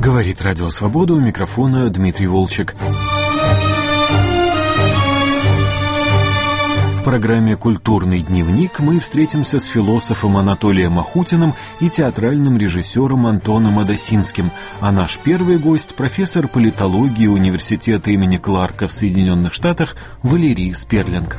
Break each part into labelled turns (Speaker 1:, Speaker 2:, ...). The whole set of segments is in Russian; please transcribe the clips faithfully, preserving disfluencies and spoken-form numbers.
Speaker 1: Говорит Радио Свобода, у микрофона Дмитрий Волчек. В программе «Культурный дневник» мы встретимся с философом Анатолием Ахутиным и театральным режиссером Антоном Адасинским, а наш первый гость — профессор политологии Университета имени Кларка в Соединенных Штатах Валерий Сперлинг.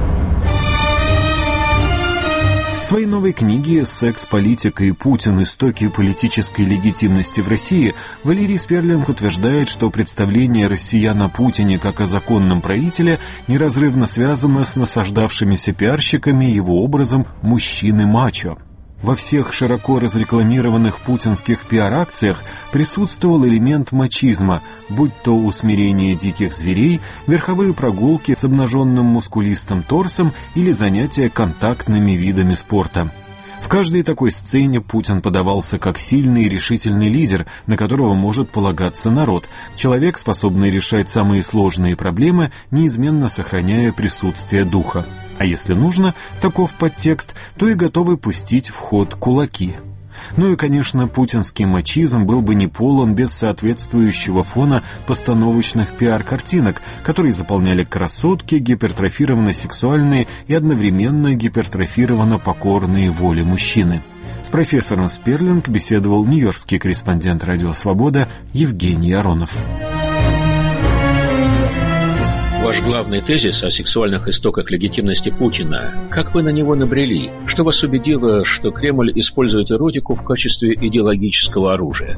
Speaker 1: В своей новой книге «Секс, политика и Путин. Истоки политической легитимности в России» Валерий Сперлинг утверждает, что представление россиян о Путине как о законном правителе неразрывно связано с насаждавшимися пиарщиками его образом мужчины-мачо. Во всех широко разрекламированных путинских пиар-акциях присутствовал элемент мачизма, будь то усмирение диких зверей, верховые прогулки с обнаженным мускулистым торсом или занятия контактными видами спорта. В каждой такой сцене Путин подавался как сильный и решительный лидер, на которого может полагаться народ, человек, способный решать самые сложные проблемы, неизменно сохраняя присутствие духа. А если нужно, таков подтекст, то и готовы пустить в ход кулаки. Ну и, конечно, путинский мачизм был бы не полон без соответствующего фона постановочных пиар-картинок, которые заполняли красотки, гипертрофированно-сексуальные и одновременно гипертрофированно-покорные воли мужчины. С профессором Сперлинг беседовал нью-йоркский корреспондент «Радио Свобода» Евгений Аронов.
Speaker 2: Ваш главный тезис о сексуальных истоках легитимности Путина. Как вы на него набрели? Что вас убедило, что Кремль использует эротику в качестве идеологического оружия?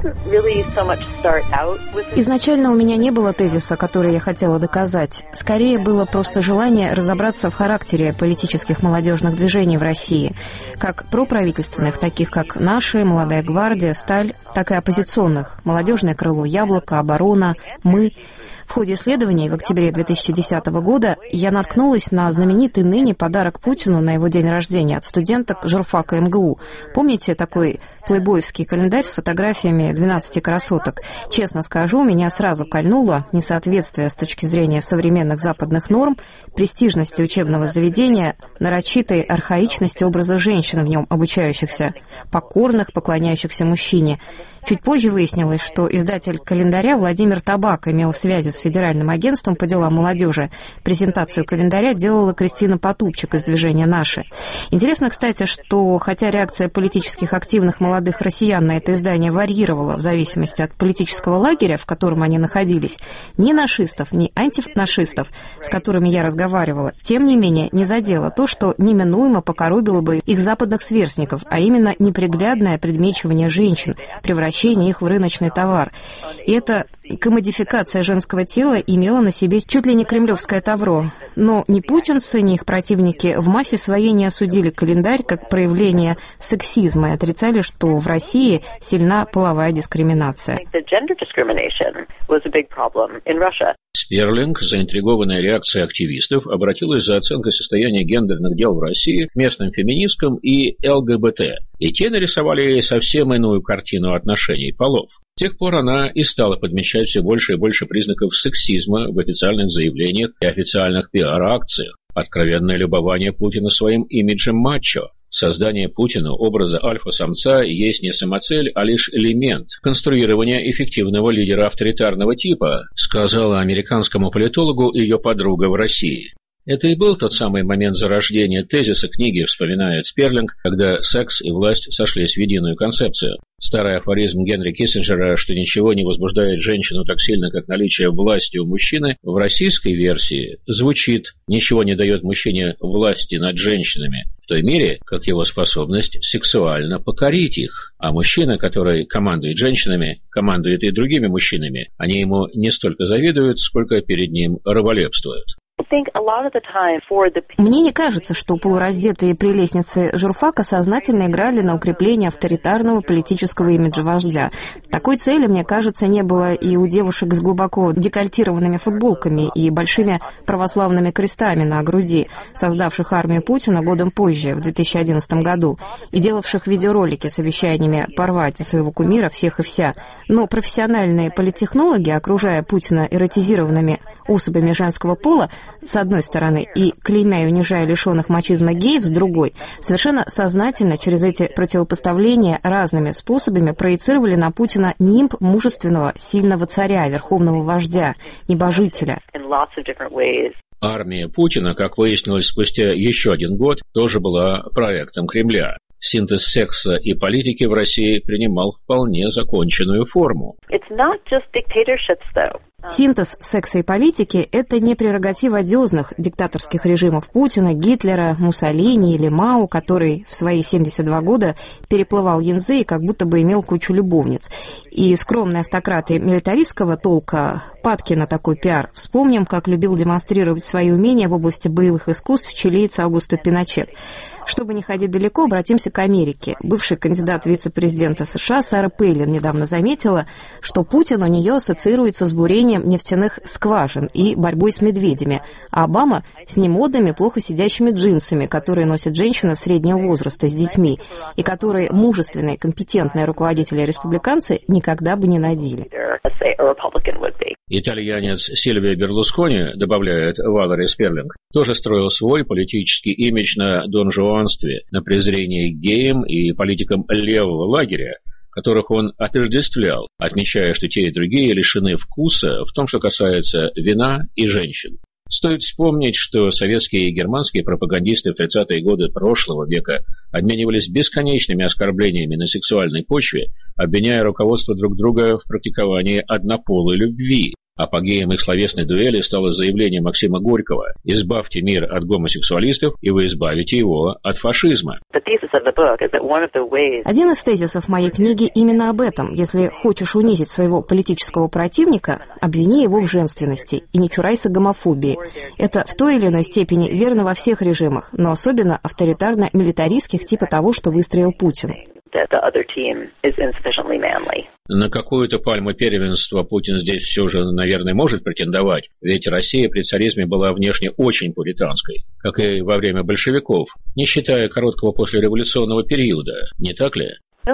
Speaker 3: Изначально у меня не было тезиса, который я хотела доказать. Скорее было просто желание разобраться в характере политических молодежных движений в России, как проправительственных, таких как «Наши», «Молодая гвардия», «Сталь», так и оппозиционных, «Молодежное крыло», «Яблоко», «Оборона», «Мы». В ходе исследований в октябре две тысячи десятого года я наткнулась на знаменитый ныне подарок Путину на его день рождения от студенток журфака эм гэ у. Помните такой плейбоевский календарь с фотографиями двенадцати красоток? Честно скажу, меня сразу кольнуло несоответствие с точки зрения современных западных норм, престижности учебного заведения, нарочитой архаичности образа женщин в нем обучающихся, покорных, поклоняющихся мужчине. Чуть позже выяснилось, что издатель календаря Владимир Табак имел связи с Федеральным агентством по делам молодежи. Презентацию календаря делала Кристина Потупчик из движения «Наши». Интересно, кстати, что хотя реакция политических активных молодых россиян на это издание варьировала в зависимости от политического лагеря, в котором они находились, ни нашистов, ни антинашистов, с которыми я разговаривала, тем не менее не задело то, что неминуемо покоробило бы их западных сверстников, а именно неприглядное предмечивание женщин, превращение их в рыночный товар. И эта комодификация женского тела имела на себе чуть ли не кремлевское тавро. Но ни путинцы, ни их противники в массе своей не осудили календарь как проявление сексизма и отрицали, что в России сильна половая дискриминация.
Speaker 2: Сперлинг, заинтригованная реакцией активистов, обратилась за оценкой состояния гендерных дел в России к местным феминисткам и эл гэ бэ тэ. И те нарисовали ей совсем иную картину отношений полов. С тех пор она и стала подмечать все больше и больше признаков сексизма в официальных заявлениях и официальных пиар-акциях. Откровенное любование Путина своим имиджем мачо. Создание Путина образа альфа-самца есть не самоцель, а лишь элемент конструирования эффективного лидера авторитарного типа, сказала американскому политологу ее подруга в России. Это и был тот самый момент зарождения тезиса книги, вспоминает Сперлинг, когда секс и власть сошлись в единую концепцию. Старый афоризм Генри Киссинджера, что ничего не возбуждает женщину так сильно, как наличие власти у мужчины, в российской версии звучит «ничего не дает мужчине власти над женщинами», в той мере, как его способность сексуально покорить их. А мужчина, который командует женщинами, командует и другими мужчинами, они ему не столько завидуют, сколько перед ним раболепствуют.
Speaker 3: Мне не кажется, что полураздетые прелестницы журфака сознательно играли на укрепление авторитарного политического имиджа вождя. Такой цели, мне кажется, не было и у девушек с глубоко декольтированными футболками и большими православными крестами на груди, создавших армию Путина годом позже, в две тысячи одиннадцатом году, и делавших видеоролики с обещаниями порвать из своего кумира всех и вся. Но профессиональные политтехнологи, окружая Путина эротизированными особями женского пола, с одной стороны, и клеймя и унижая лишенных мачизма геев с другой, совершенно сознательно через эти противопоставления разными способами проецировали на Путина нимб мужественного, сильного царя, верховного вождя, небожителя.
Speaker 2: Армия Путина, как выяснилось спустя еще один год, тоже была проектом Кремля. Синтез секса и политики в России принимал вполне законченную форму.
Speaker 3: Синтез секса и политики – это не прерогатива одиозных диктаторских режимов Путина, Гитлера, Муссолини или Мао, который в свои семьдесят два года переплывал Янзы и как будто бы имел кучу любовниц. И скромные автократы милитаристского толка, падки на такой пиар, вспомним, как любил демонстрировать свои умения в области боевых искусств чилиец Аугусто Пиночет. Чтобы не ходить далеко, обратимся к Америке. Бывший кандидат вице-президента США Сара Пейлин недавно заметила, что Путин у нее ассоциируется с бурением нефтяных скважин и борьбой с медведями, а Обама с немодными, плохо сидящими джинсами, которые носят женщины среднего возраста с детьми, и которые мужественные, компетентные руководители-республиканцы никогда бы не надели.
Speaker 2: Итальянец Сильвио Берлускони, добавляет Валери Сперлинг, тоже строил свой политический имидж на донжуанстве, на презрении к геям и политикам левого лагеря, которых он отождествлял, отмечая, что те и другие лишены вкуса в том, что касается вина и женщин. Стоит вспомнить, что советские и германские пропагандисты в тридцатые годы прошлого века обменивались бесконечными оскорблениями на сексуальной почве, обвиняя руководство друг друга в практиковании однополой любви. Апогеем их словесной дуэли стало заявление Максима Горького: «Избавьте мир от гомосексуалистов, и вы избавите его от фашизма».
Speaker 3: Один из тезисов моей книги именно об этом. Если хочешь унизить своего политического противника, обвини его в женственности и не чурайся гомофобии. Это в той или иной степени верно во всех режимах, но особенно авторитарно-милитаристских типа того, что выстроил Путин.
Speaker 2: На какую-то пальму первенства Путин здесь все же, наверное, может претендовать, ведь Россия при царизме была внешне очень пуританской, как и во время большевиков, не считая короткого послереволюционного периода, не так ли?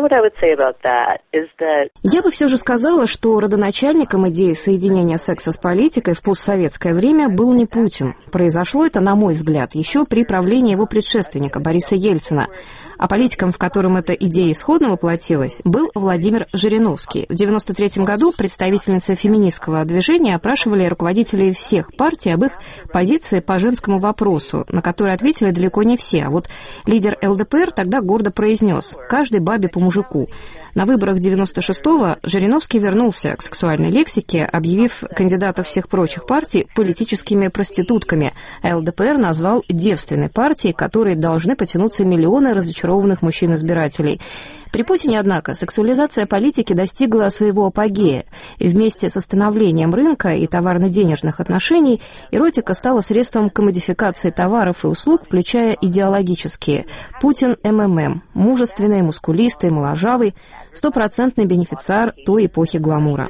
Speaker 3: Я бы все же сказала, что родоначальником идеи соединения секса с политикой в постсоветское время был не Путин. Произошло это, на мой взгляд, еще при правлении его предшественника Бориса Ельцина. А политиком, в котором эта идея исходно воплотилась, был Владимир Жириновский. В девяносто третьем году представительницы феминистского движения опрашивали руководителей всех партий об их позиции по женскому вопросу, на который ответили далеко не все. А вот лидер эл дэ пэ эр тогда гордо произнес: «Каждой бабе по мужику». На выборах девяносто шестого Жириновский вернулся к сексуальной лексике, объявив кандидатов всех прочих партий политическими проститутками. эл дэ пэ эр назвал девственной партией, которой должны потянуться миллионы разочарованных мужчин-избирателей. При Путине, однако, сексуализация политики достигла своего апогея. И вместе с становлением рынка и товарно-денежных отношений эротика стала средством коммодификации товаров и услуг, включая идеологические. Путин эм эм эм, мужественный, мускулистый, моложавый, стопроцентный бенефициар той эпохи гламура.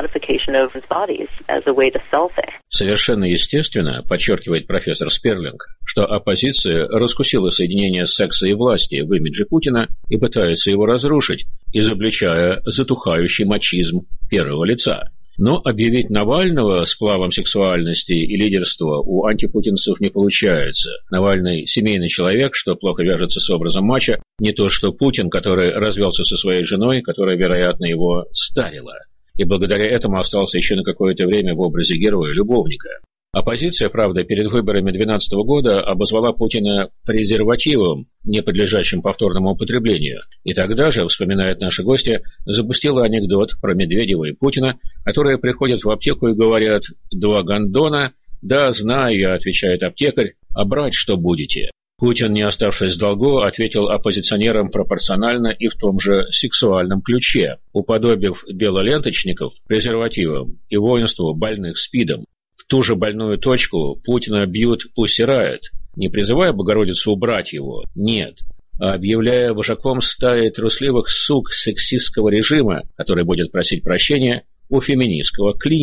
Speaker 2: Совершенно естественно, подчеркивает профессор Сперлинг, что оппозиция раскусила соединение секса и власти в имидже Путина и пытается его разрушить, изобличая затухающий мачизм первого лица. Но объявить Навального сплавом сексуальности и лидерства у антипутинцев не получается. Навальный – семейный человек, что плохо вяжется с образом мачо, не то что Путин, который развелся со своей женой, которая, вероятно, его старила. И благодаря этому остался еще на какое-то время в образе героя-любовника. Оппозиция, правда, перед выборами две тысячи двенадцатого года обозвала Путина презервативом, не подлежащим повторному употреблению. И тогда же, вспоминает наша гостья, запустила анекдот про Медведева и Путина, которые приходят в аптеку и говорят: «Два гондона?» «Да, знаю я», — отвечает аптекарь, «а брать что будете?» Путин, не оставшись в долгу, ответил оппозиционерам пропорционально и в том же сексуальном ключе, уподобив белоленточников презервативом и воинству больных СПИДом. В ту же больную точку Путина бьют Pussy Riot, не призывая Богородицу убрать его, нет, а объявляя вожаком стаи трусливых сук сексистского режима, который будет просить прощения у феминистского клина.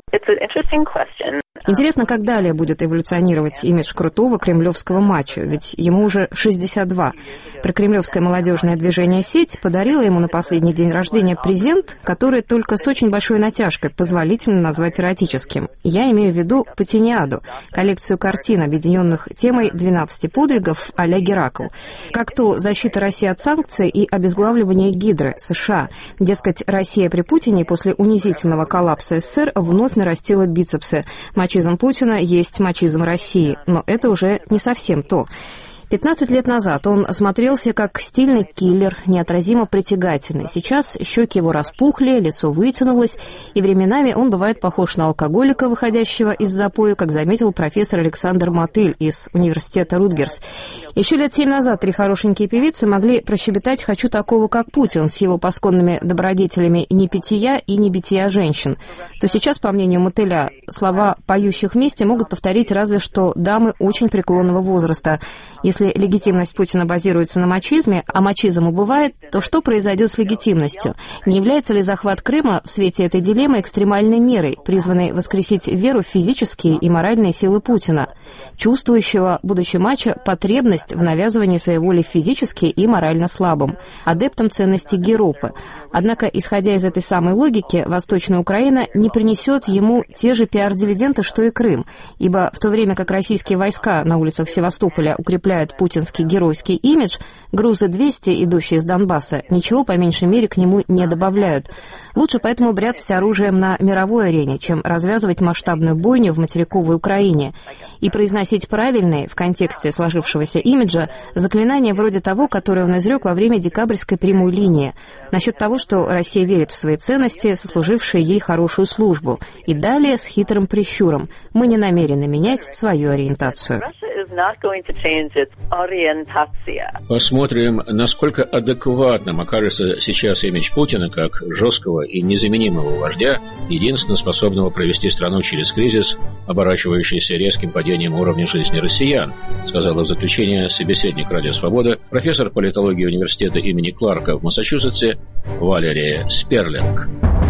Speaker 3: Интересно, как далее будет эволюционировать имидж крутого кремлевского мачо, ведь ему уже шестьдесят два. Прокремлевское молодежное движение «Сеть» подарило ему на последний день рождения презент, который только с очень большой натяжкой позволительно назвать эротическим. Я имею в виду «Патиниаду», коллекцию картин, объединенных темой двенадцати подвигов а-ля Геракл. Как то защита России от санкций и обезглавливание Гидры, США. Дескать, Россия при Путине после унизительного коллапса СССР вновь нарастила бицепсы. Мачизм Путина есть мачизм России, но это уже не совсем то. пятнадцать лет назад он смотрелся как стильный киллер, неотразимо притягательный. Сейчас щеки его распухли, лицо вытянулось, и временами он бывает похож на алкоголика, выходящего из запоя, как заметил профессор Александр Мотыль из университета Рутгерс. Еще лет семь назад три хорошенькие певицы могли прощебетать «хочу такого, как Путин», с его пасконными добродетелями не питья и не бития женщин. То сейчас, по мнению Мотыля, слова поющих вместе могут повторить разве что дамы очень преклонного возраста. Если Если легитимность Путина базируется на мачизме, а мачизм убывает, то что произойдет с легитимностью? Не является ли захват Крыма в свете этой дилеммы экстремальной мерой, призванной воскресить веру в физические и моральные силы Путина, чувствующего, будучи мачо, потребность в навязывании своей воли физически и морально слабым, адептом ценностей Геропы? Однако, исходя из этой самой логики, Восточная Украина не принесет ему те же пиар-дивиденды, что и Крым, ибо в то время как российские войска на улицах Севастополя укрепляют путинский геройский имидж, грузы двести, идущие из Донбасса, ничего по меньшей мере к нему не добавляют. Лучше поэтому бряцать оружием на мировой арене, чем развязывать масштабную бойню в материковой Украине и произносить правильные, в контексте сложившегося имиджа, заклинания вроде того, которое он изрек во время декабрьской прямой линии, насчет того, что Россия верит в свои ценности, сослужившие ей хорошую службу, и далее с хитрым прищуром: мы не намерены менять свою ориентацию.
Speaker 2: Посмотрим, насколько адекватным окажется сейчас имидж Путина как жесткого и незаменимого вождя, единственно способного провести страну через кризис, оборачивающийся резким падением уровня жизни россиян, сказала в заключение собеседник «Радио Свобода», профессор политологии университета имени Кларка в Массачусетсе Валерия Сперлинг.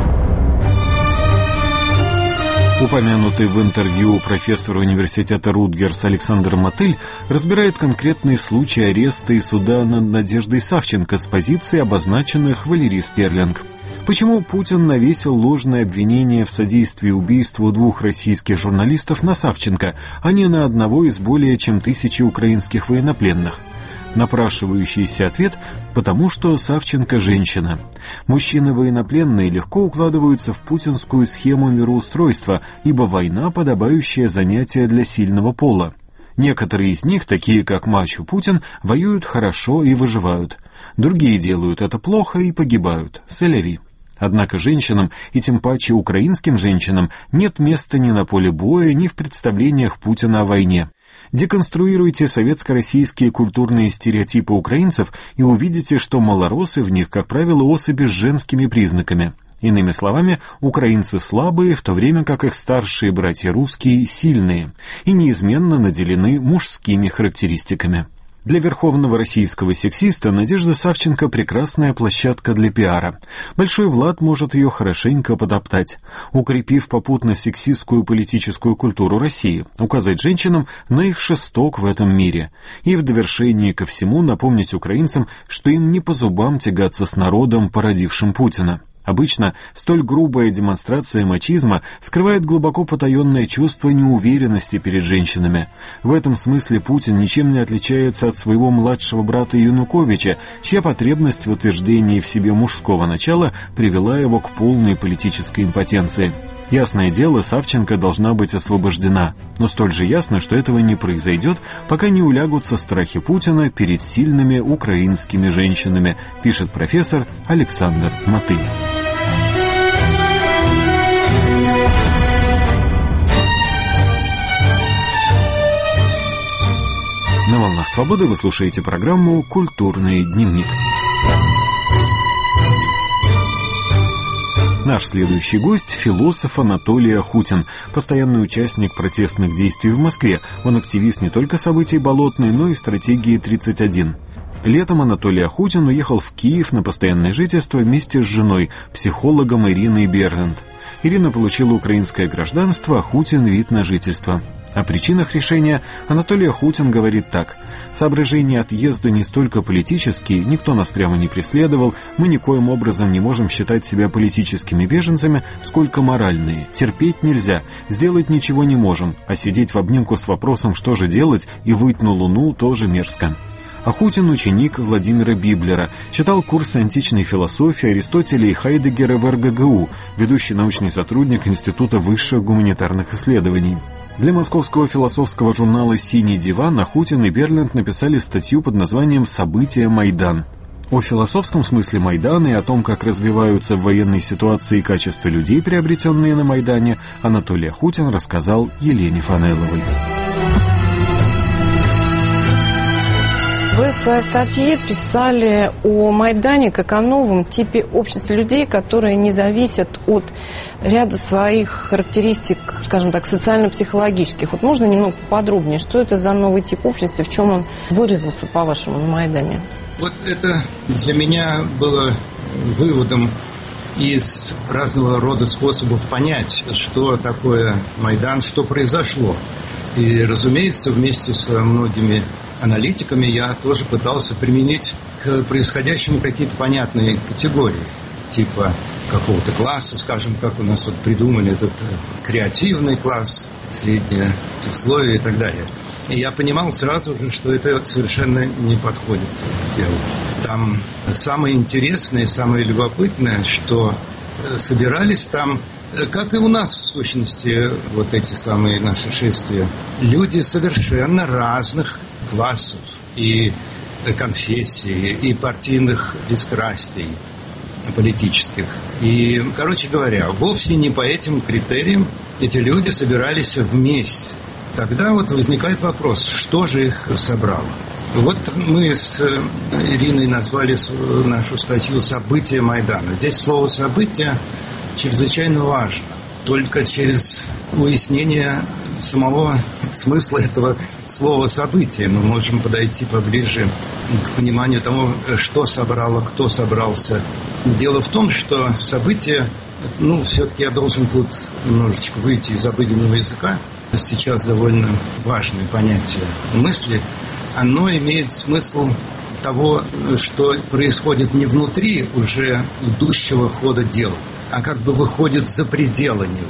Speaker 1: Упомянутый в интервью профессор университета Рутгерс Александр Мотыль разбирает конкретный случай ареста и суда над Надеждой Савченко с позиции, обозначенных Валерией Сперлинг. Почему Путин навесил ложное обвинение в содействии убийству двух российских журналистов на Савченко, а не на одного из более чем тысячи украинских военнопленных? Напрашивающийся ответ – потому что Савченко – женщина. Мужчины военнопленные легко укладываются в путинскую схему мироустройства, ибо война – подобающее занятие для сильного пола. Некоторые из них, такие как мачо Путин, воюют хорошо и выживают. Другие делают это плохо и погибают. Сэляви. Однако женщинам, и тем паче украинским женщинам, нет места ни на поле боя, ни в представлениях Путина о войне. Деконструируйте советско-российские культурные стереотипы украинцев и увидите, что малоросы в них, как правило, особи с женскими признаками. Иными словами, украинцы слабые, в то время как их старшие братья русские сильные и неизменно наделены мужскими характеристиками. Для верховного российского сексиста Надежда Савченко – прекрасная площадка для пиара. Большой Влад может ее хорошенько подоптать, укрепив попутно сексистскую политическую культуру России, указать женщинам на их шесток в этом мире и в довершении ко всему напомнить украинцам, что им не по зубам тягаться с народом, породившим Путина. Обычно столь грубая демонстрация мачизма скрывает глубоко потаенное чувство неуверенности перед женщинами. В этом смысле Путин ничем не отличается от своего младшего брата Януковича, чья потребность в утверждении в себе мужского начала привела его к полной политической импотенции. Ясное дело, Савченко должна быть освобождена, но столь же ясно, что этого не произойдет, пока не улягутся страхи Путина перед сильными украинскими женщинами, пишет профессор Александр Мотыль. На волнах свободы вы слушаете программу «Культурный дневник». Наш следующий гость – философ Анатолий Ахутин, постоянный участник протестных действий в Москве. Он активист не только событий Болотной, но и стратегии тридцать один. Летом Анатолий Ахутин уехал в Киев на постоянное жительство вместе с женой, психологом Ириной Берленд. Ирина получила украинское гражданство, Ахутин — вид на жительство. О причинах решения Анатолий Ахутин говорит так: «Соображения отъезда не столько политические, никто нас прямо не преследовал, мы никоим образом не можем считать себя политическими беженцами, сколько моральные. Терпеть нельзя, сделать ничего не можем, а сидеть в обнимку с вопросом, что же делать, и выть на Луну тоже мерзко». Ахутин — ученик Владимира Библера, читал курсы античной философии Аристотеля и Хайдеггера в эр гэ гэ у, ведущий научный сотрудник Института высших гуманитарных исследований. Для московского философского журнала «Синий диван» Ахутин и Берленд написали статью под названием «События Майдан». О философском смысле Майдана и о том, как развиваются в военной ситуации качества людей, приобретенные на Майдане, Анатолий Ахутин рассказал Елене Фанеловой.
Speaker 4: Вы в своей статье писали о Майдане как о новом типе общества людей, которые не зависят от ряда своих характеристик, скажем так, социально-психологических. Вот можно немного подробнее, что это за новый тип общества, в чем он выразился, по-вашему, на Майдане?
Speaker 5: Вот это для меня было выводом из разного рода способов понять, что такое Майдан, что произошло. И, разумеется, вместе с многими аналитиками я тоже пытался применить к происходящему какие-то понятные категории, типа какого-то класса, скажем, как у нас вот придумали этот креативный класс, среднее сословие и так далее. И я понимал сразу же, что это совершенно не подходит к делу. Там самое интересное, самое любопытное, что собирались там, как и у нас, в сущности, вот эти самые наши шествия, люди совершенно разных классов и конфессий, и партийных пристрастий политических. И, короче говоря, вовсе не по этим критериям эти люди собирались вместе. Тогда вот возникает вопрос, что же их собрало? Вот мы с Ириной назвали нашу статью «События Майдана». Здесь слово «событие» чрезвычайно важно. Только через уяснение самого смысла этого слова «событие» мы можем подойти поближе к пониманию того, что собрало, кто собрался. Дело в том, что событие, ну, все-таки я должен тут немножечко выйти из обыденного языка. Сейчас довольно важное понятие мысли. Оно имеет смысл того, что происходит не внутри уже идущего хода дела, а как бы выходит за пределы него.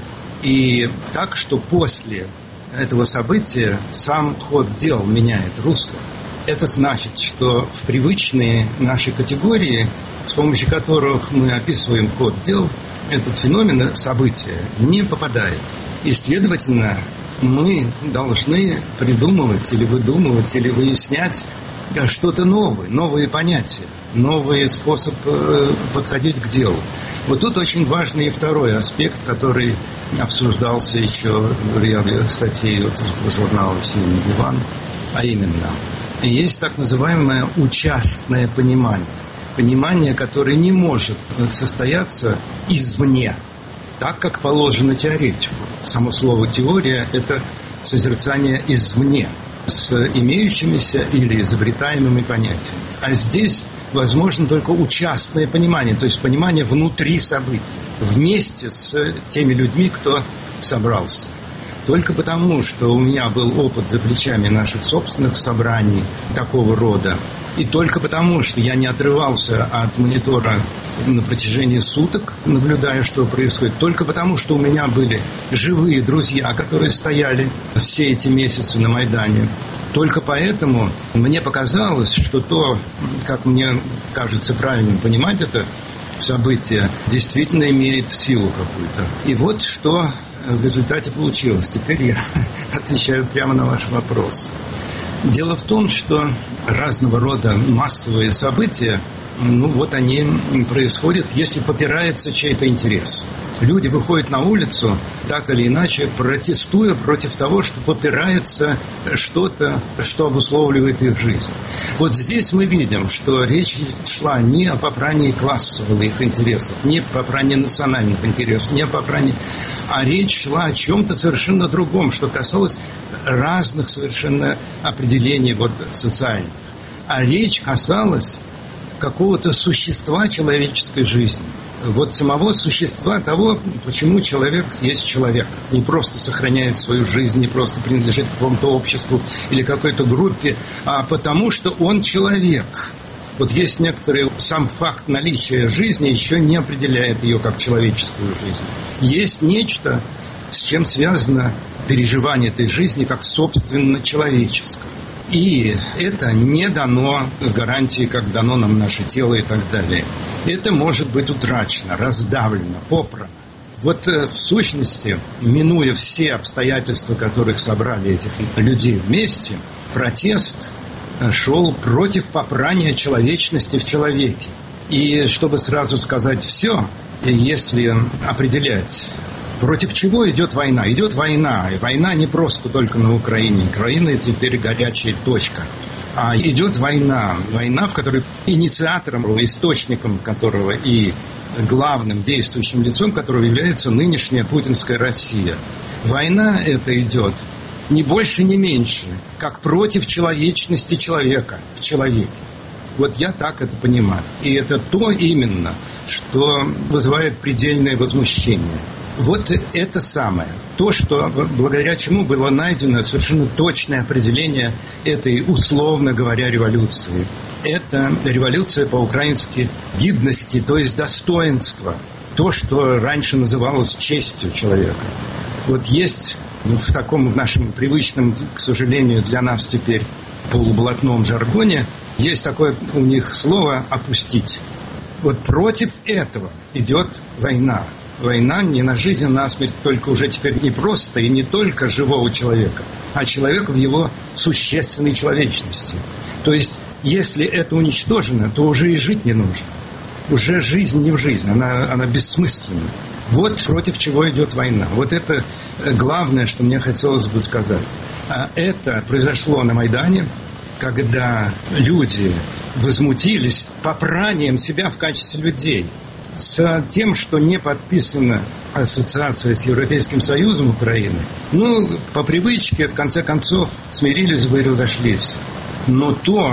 Speaker 5: И так, что после этого события сам ход дел меняет русло. Это значит, что в привычные наши категории, с помощью которых мы описываем ход дел, этот феномен события не попадает. И, следовательно, мы должны придумывать или выдумывать, или выяснять что-то новое, новые понятия, новый способ подходить к делу. Вот тут очень важный и второй аспект, который обсуждался еще в ряде статей вот, журнала «Синий диван», а именно, есть так называемое участное понимание. Понимание, которое не может состояться извне, так, как положено теоретику. Само слово «теория» – это созерцание извне, с имеющимися или изобретаемыми понятиями. А здесь возможно только участное понимание, то есть понимание внутри событий, вместе с теми людьми, кто собрался. Только потому, что у меня был опыт за плечами наших собственных собраний такого рода, и только потому, что я не отрывался от монитора на протяжении суток, наблюдая, что происходит, только потому, что у меня были живые друзья, которые стояли все эти месяцы на Майдане. Только поэтому мне показалось, что то, как мне кажется правильно понимать это событие, действительно имеет силу какую-то. И вот что в результате получилось. Теперь я отвечаю прямо на ваш вопрос. Дело в том, что разного рода массовые события, ну вот они происходят, если попирается чей-то интерес. Люди выходят на улицу, так или иначе, протестуя против того, что попирается что-то, что обусловливает их жизнь. Вот здесь мы видим, что речь шла не о попрании классовых интересов, не о попрании национальных интересов, не о попрании, а речь шла о чем-то совершенно другом, что касалось разных совершенно определений вот, социальных. а речь касалась какого-то существа человеческой жизни. Вот самого существа того, почему человек есть человек. Не просто сохраняет свою жизнь, не просто принадлежит к какому-то обществу или какой-то группе, а потому что он человек. Вот есть некоторые... Сам факт наличия жизни еще не определяет ее как человеческую жизнь. Есть нечто, с чем связано переживание этой жизни как собственно человеческое. И это не дано с гарантией, как дано нам наше тело и так далее. Это может быть утрачено, раздавлено, попрано. Вот в сущности, минуя все обстоятельства, которых собрали этих людей вместе, протест шел против попрания человечности в человеке. И чтобы сразу сказать все, если определять, против чего идет война? Идет война. И война не просто только на Украине. Украина теперь горячая точка. А идет война. Война, в которой инициатором, источником которого и главным действующим лицом которого является нынешняя путинская Россия. Война эта идет ни больше, ни меньше, как против человечности человека в человеке. Вот я так это понимаю. И это то именно, что вызывает предельное возмущение. Вот это самое. То, что, благодаря чему было найдено совершенно точное определение этой, условно говоря, революции. Это революция по-украински гидности, то есть достоинства. То, что раньше называлось честью человека. Вот есть в таком, в нашем привычном, к сожалению, для нас теперь полублатном жаргоне, есть такое у них слово «опустить». Вот против этого идет война. Война не на жизнь, а на смерть, только уже теперь не просто и не только живого человека, а человека в его существенной человечности. То есть, если это уничтожено, то уже и жить не нужно. Уже жизнь не в жизнь, она, она бессмысленна. Вот против чего идет война. Вот это главное, что мне хотелось бы сказать. А это произошло на Майдане, когда люди возмутились попранием себя в качестве людей. С тем, что не подписана ассоциация с Европейским Союзом Украины, ну, по привычке, в конце концов, смирились бы и разошлись. Но то,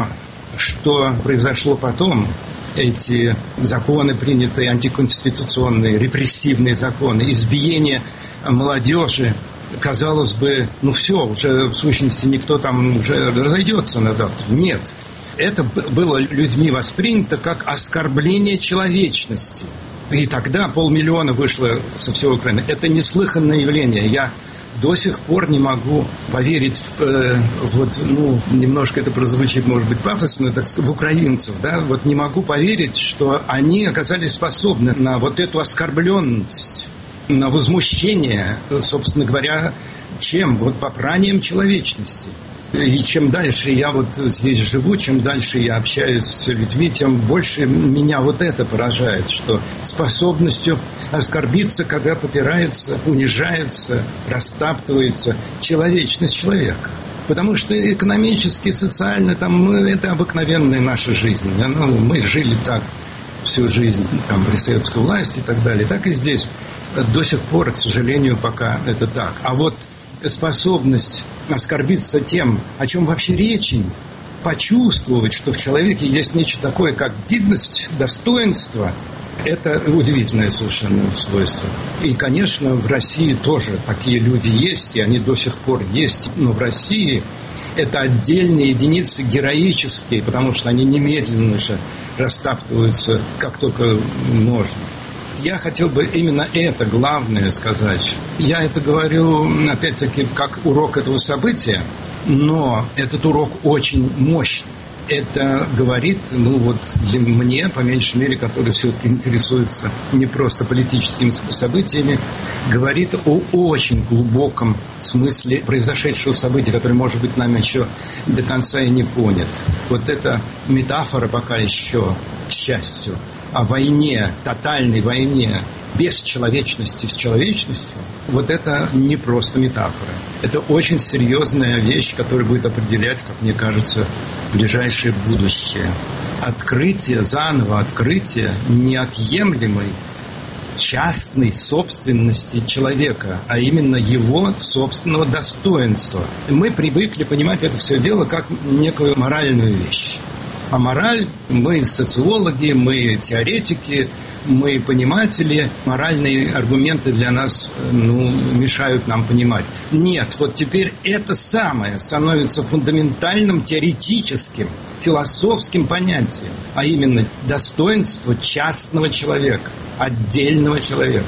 Speaker 5: что произошло потом, эти законы, принятые антиконституционные, репрессивные законы, избиение молодежи, казалось бы, ну все, уже в сущности никто там уже разойдется на завтра. Нет. Это было людьми воспринято как оскорбление человечности. И тогда полмиллиона вышло со всей Украины. Это неслыханное явление. Я до сих пор не могу поверить в, э, вот, ну, немножко это прозвучит, может быть, пафосно, так сказать, в украинцев, да, вот не могу поверить, что они оказались способны на вот эту оскорбленность, на возмущение, собственно говоря, чем? Вот попранием человечности. И чем дальше я вот здесь живу, чем дальше я общаюсь с людьми, тем больше меня вот это поражает, что способностью оскорбиться, когда попирается, унижается, растаптывается человечность человека. Потому что экономически, социально, там, мы, это обыкновенная наша жизнь. Ну, мы жили так всю жизнь там, при советской власти и так далее. Так и здесь. До сих пор, к сожалению, пока это так. А вот способность оскорбиться тем, о чем вообще речи нет, почувствовать, что в человеке есть нечто такое, как гидность, достоинство, это удивительное совершенно свойство. И, конечно, в России тоже такие люди есть, и они до сих пор есть. Но в России это отдельные единицы героические, потому что они немедленно же растаптываются, как только можно. Я хотел бы именно это главное сказать. Я это говорю, опять-таки, как урок этого события, но этот урок очень мощный. Это говорит, ну вот для мне, по меньшей мере, который все-таки интересуется не просто политическими событиями, говорит о очень глубоком смысле произошедшего события, который, может быть, нами еще до конца и не понят. Вот эта метафора пока еще, к счастью, о войне, тотальной войне, без человечности с человечностью, вот это не просто метафора. Это очень серьезная вещь, которая будет определять, как мне кажется, ближайшее будущее. Открытие, заново открытие неотъемлемой частной собственности человека, а именно его собственного достоинства. Мы привыкли понимать это все дело как некую моральную вещь. А мораль, мы социологи, мы теоретики, мы пониматели, моральные аргументы для нас, ну, мешают нам понимать. Нет, вот теперь это самое становится фундаментальным теоретическим, философским понятием, а именно достоинство частного человека, отдельного человека.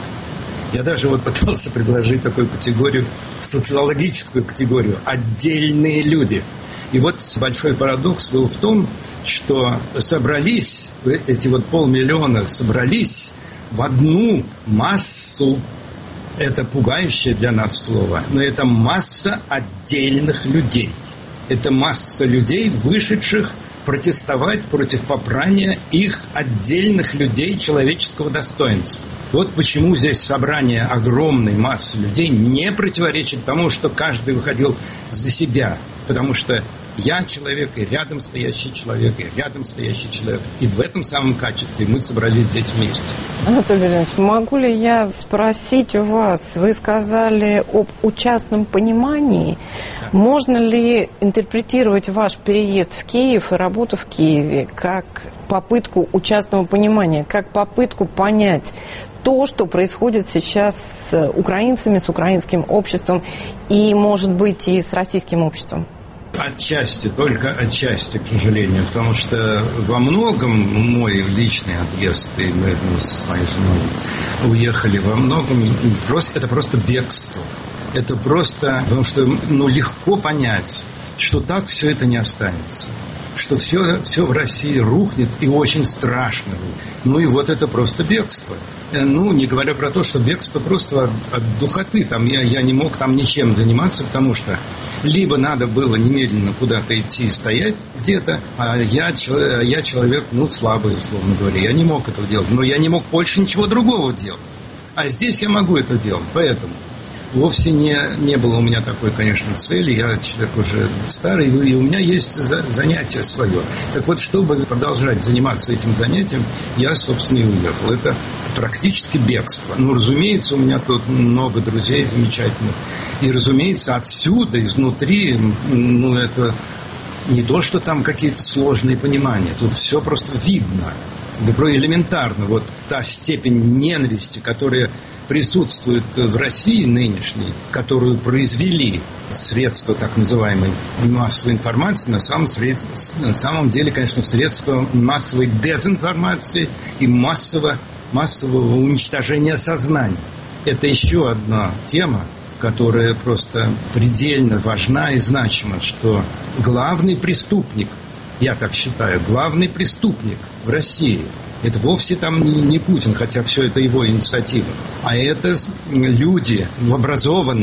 Speaker 5: Я даже вот пытался предложить такую категорию, социологическую категорию, отдельные люди. И вот большой парадокс был в том, что собрались, эти вот полмиллиона собрались в одну массу, это пугающее для нас слово, но это масса отдельных людей. Это масса людей, вышедших протестовать против попрания их отдельных людей человеческого достоинства. Вот почему здесь собрание огромной массы людей не противоречит тому, что каждый выходил за себя. Потому что я человек, и рядом стоящий человек, и рядом стоящий человек. И в этом самом качестве мы собрались здесь вместе.
Speaker 4: Анатолий Леонидович, могу ли я спросить у вас, вы сказали об участном понимании. Да. Можно ли интерпретировать ваш переезд в Киев и работу в Киеве как попытку участного понимания, как попытку понять то, что происходит сейчас с украинцами, с украинским обществом и, может быть, и с российским обществом?
Speaker 5: Отчасти, только отчасти, к сожалению, потому что во многом мой личный отъезд, и мы, мы с моей женой уехали, во многом просто, это просто бегство. Это просто, потому что ну, легко понять, что так все это не останется. Что все, все в России рухнет, и очень страшно. Ну и вот это просто бегство. Ну, не говоря про то, что бегство просто от, от духоты. Там я, я не мог там ничем заниматься, потому что либо надо было немедленно куда-то идти и стоять где-то, а я, я человек, ну, слабый, условно говоря. Я не мог этого делать, но я не мог больше ничего другого делать. А здесь я могу это делать, поэтому... Вовсе не, не было у меня такой, конечно, цели. Я человек уже старый, и у меня есть за, занятие свое. Так вот, чтобы продолжать заниматься этим занятием, я, собственно, и уехал. Это практически бегство. Ну, разумеется, у меня тут много друзей замечательных. И, разумеется, отсюда, изнутри, ну, это не то, что там какие-то сложные понимания. Тут все просто видно. Да, элементарно. Вот та степень ненависти, которая присутствует в России нынешней, которую произвели средства так называемой массовой информации, на самом, сред... на самом деле, конечно, средства массовой дезинформации и массового, массового уничтожения сознания. Это еще одна тема, которая просто предельно важна и значима, что главный преступник, я так считаю, главный преступник в России – это вовсе там не Путин, хотя все это его инициатива. А это люди образованные,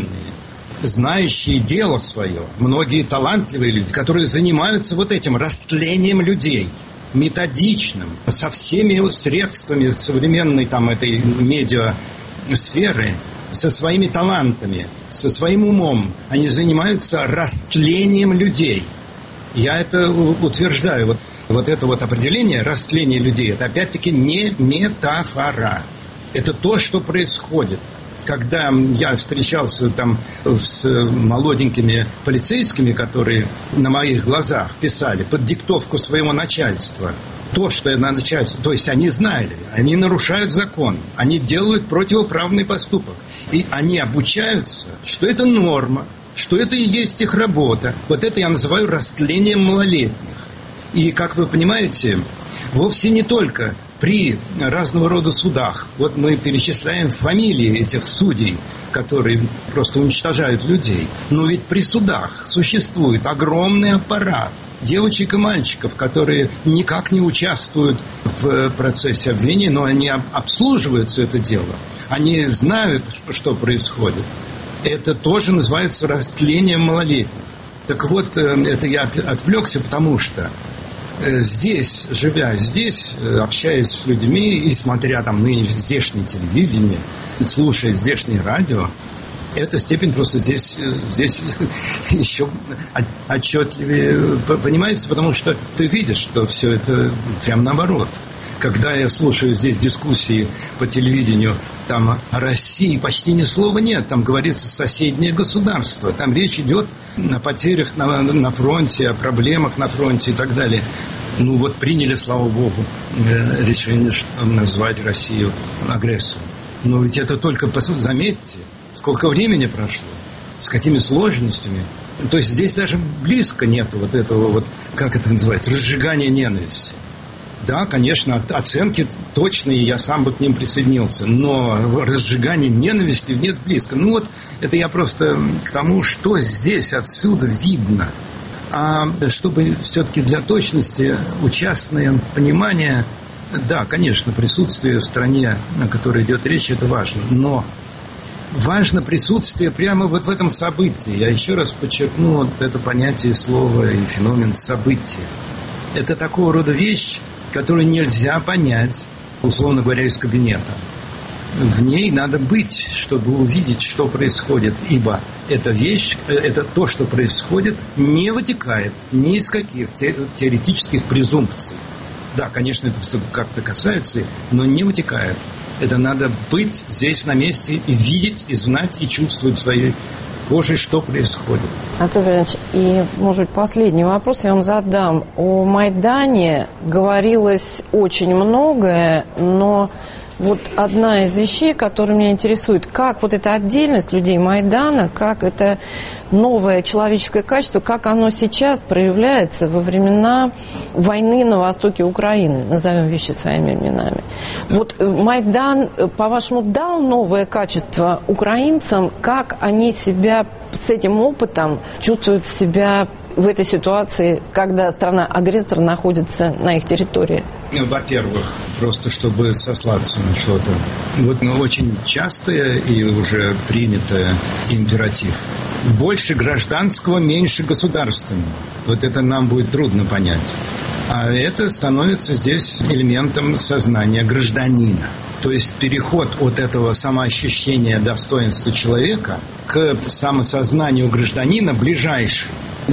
Speaker 5: знающие дело свое. Многие талантливые люди, которые занимаются вот этим растлением людей. Методичным. Со всеми средствами современной там этой медиасферы. Со своими талантами. Со своим умом. Они занимаются растлением людей. Я это утверждаю. Вот. Вот это вот определение растления людей, это опять-таки не метафора. Это то, что происходит. Когда я встречался там с молоденькими полицейскими, которые на моих глазах писали под диктовку своего начальства то, что на начальство, то есть они знали, они нарушают закон, они делают противоправный поступок. И они обучаются, что это норма, что это и есть их работа. Вот это я называю растлением малолетних. И, как вы понимаете, вовсе не только при разного рода судах. Вот мы перечисляем фамилии этих судей, которые просто уничтожают людей. Но ведь при судах существует огромный аппарат девочек и мальчиков, которые никак не участвуют в процессе обвинения, но они обслуживают все это дело. Они знают, что происходит. Это тоже называется растлением малолетних. Так вот, это я отвлекся, потому что здесь, живя здесь, общаясь с людьми и смотря там нынешнее здешнее телевидение, слушая здешнее радио, эта степень просто здесь, здесь еще отчетливее понимается, потому что ты видишь, что все это прям наоборот. Когда я слушаю здесь дискуссии по телевидению, там о России почти ни слова нет. Там говорится соседнее государство. Там речь идет о потерях на, на фронте, о проблемах на фронте и так далее. Ну вот приняли, слава богу, решение назвать Россию агрессором. Но ведь это только, заметьте, сколько времени прошло, с какими сложностями. То есть здесь даже близко нет вот этого, вот, как это называется, разжигания ненависти. Да, конечно, оценки точные, я сам бы к ним присоединился, но разжигание ненависти нет близко. Ну вот, это я просто к тому, что здесь отсюда видно. А чтобы все-таки для точности участное понимание, да, конечно, присутствие в стране, о которой идет речь, это важно, но важно присутствие прямо вот в этом событии. Я еще раз подчеркну вот это понятие слова и феномен события. Это такого рода вещь, которую нельзя понять, условно говоря, из кабинета. В ней надо быть, чтобы увидеть, что происходит, ибо эта вещь, это то, что происходит, не вытекает ни из каких теоретических презумпций. Да, конечно, это все как-то касается, но не вытекает. Это надо быть здесь на месте и видеть, и знать, и чувствовать своей кожей, что происходит.
Speaker 4: Анатолий Иванович, и, может быть, последний вопрос я вам задам. О Майдане говорилось очень многое, но вот одна из вещей, которая меня интересует, как вот эта отдельность людей Майдана, как это новое человеческое качество, как оно сейчас проявляется во времена войны на востоке Украины, назовем вещи своими именами. Вот Майдан, по-вашему, дал новое качество украинцам, как они себя с этим опытом чувствуют себя в этой ситуации, когда страна-агрессор находится на их территории?
Speaker 5: Во-первых, просто чтобы сослаться на что-то. Вот ну, очень частое и уже принятое императив. Больше гражданского, меньше государственного. Вот это нам будет трудно понять. А это становится здесь элементом сознания гражданина. То есть переход от этого самоощущения достоинства человека к самосознанию гражданина ближайший.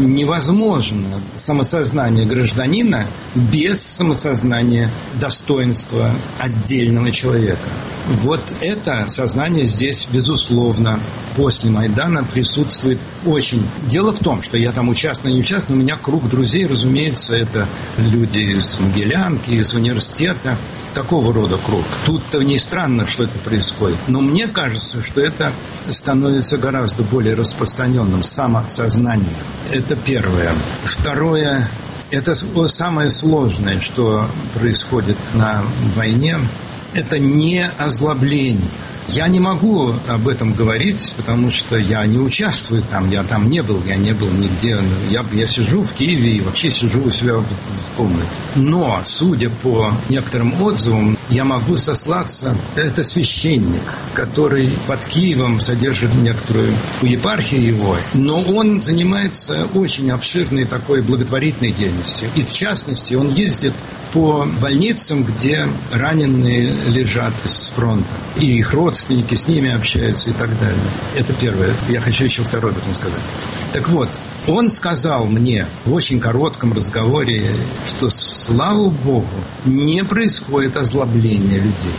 Speaker 5: Невозможно самосознание гражданина без самосознания достоинства отдельного человека. Вот это сознание здесь, безусловно, после Майдана присутствует очень. Дело в том, что я там участвую, не участвую, у меня круг друзей, разумеется, это люди из Могилянки, из университета, такого рода круг. Тут-то не странно, что это происходит. Но мне кажется, что это становится гораздо более распространенным самосознанием. Это первое. Второе, это самое сложное, что происходит на войне, это не озлобление. Я не могу об этом говорить, потому что я не участвую там, я там не был, я не был нигде. Я, я сижу в Киеве и вообще сижу у себя в комнате. Но, судя по некоторым отзывам, я могу сослаться. Это священник, который под Киевом содержит некоторую епархию его, но он занимается очень обширной такой благотворительной деятельностью. И, в частности, он ездит по больницам, где раненые лежат с фронта. И их родственники с ними общаются и так далее. Это первое. Я хочу еще второе об этом сказать. Так вот, он сказал мне в очень коротком разговоре, что, слава Богу, не происходит озлобление людей.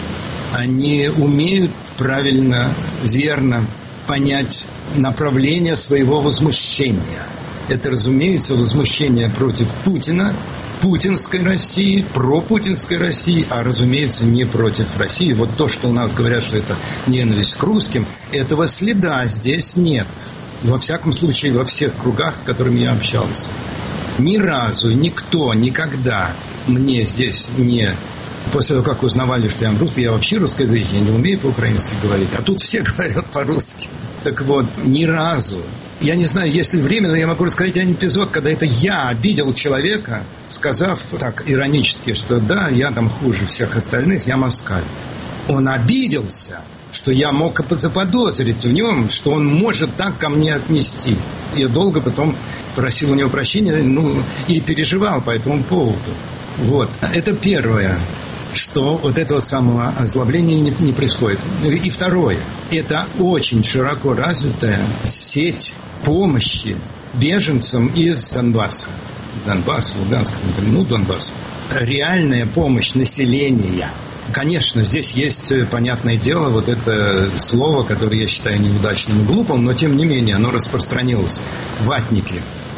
Speaker 5: Они умеют правильно, верно понять направление своего возмущения. Это, разумеется, возмущение против Путина, путинской России, пропутинской России, а, разумеется, не против России. Вот то, что у нас говорят, что это ненависть к русским, этого следа здесь нет. Во всяком случае, во всех кругах, с которыми я общался. Ни разу никто никогда мне здесь не... После того, как узнавали, что я русский, я вообще русскоязычный, я не умею по-украински говорить, а тут все говорят по-русски. Так вот, ни разу. Я не знаю, есть ли время, но я могу рассказать один эпизод, когда это я обидел человека, сказав так иронически, что да, я там хуже всех остальных, я москаль. Он обиделся, что я мог заподозрить в нем, что он может так ко мне отнести. Я долго потом просил у него прощения, ну, и переживал по этому поводу. Вот. Это первое, что вот этого самого озлобления не, не происходит. И второе, это очень широко развитая сеть помощи беженцам из Донбасса. Донбасс, Луганск, ну, Донбасс. Реальная помощь населения. Конечно, здесь есть, понятное дело, вот это слово, которое я считаю неудачным и глупым, но тем не менее оно распространилось. Ватники.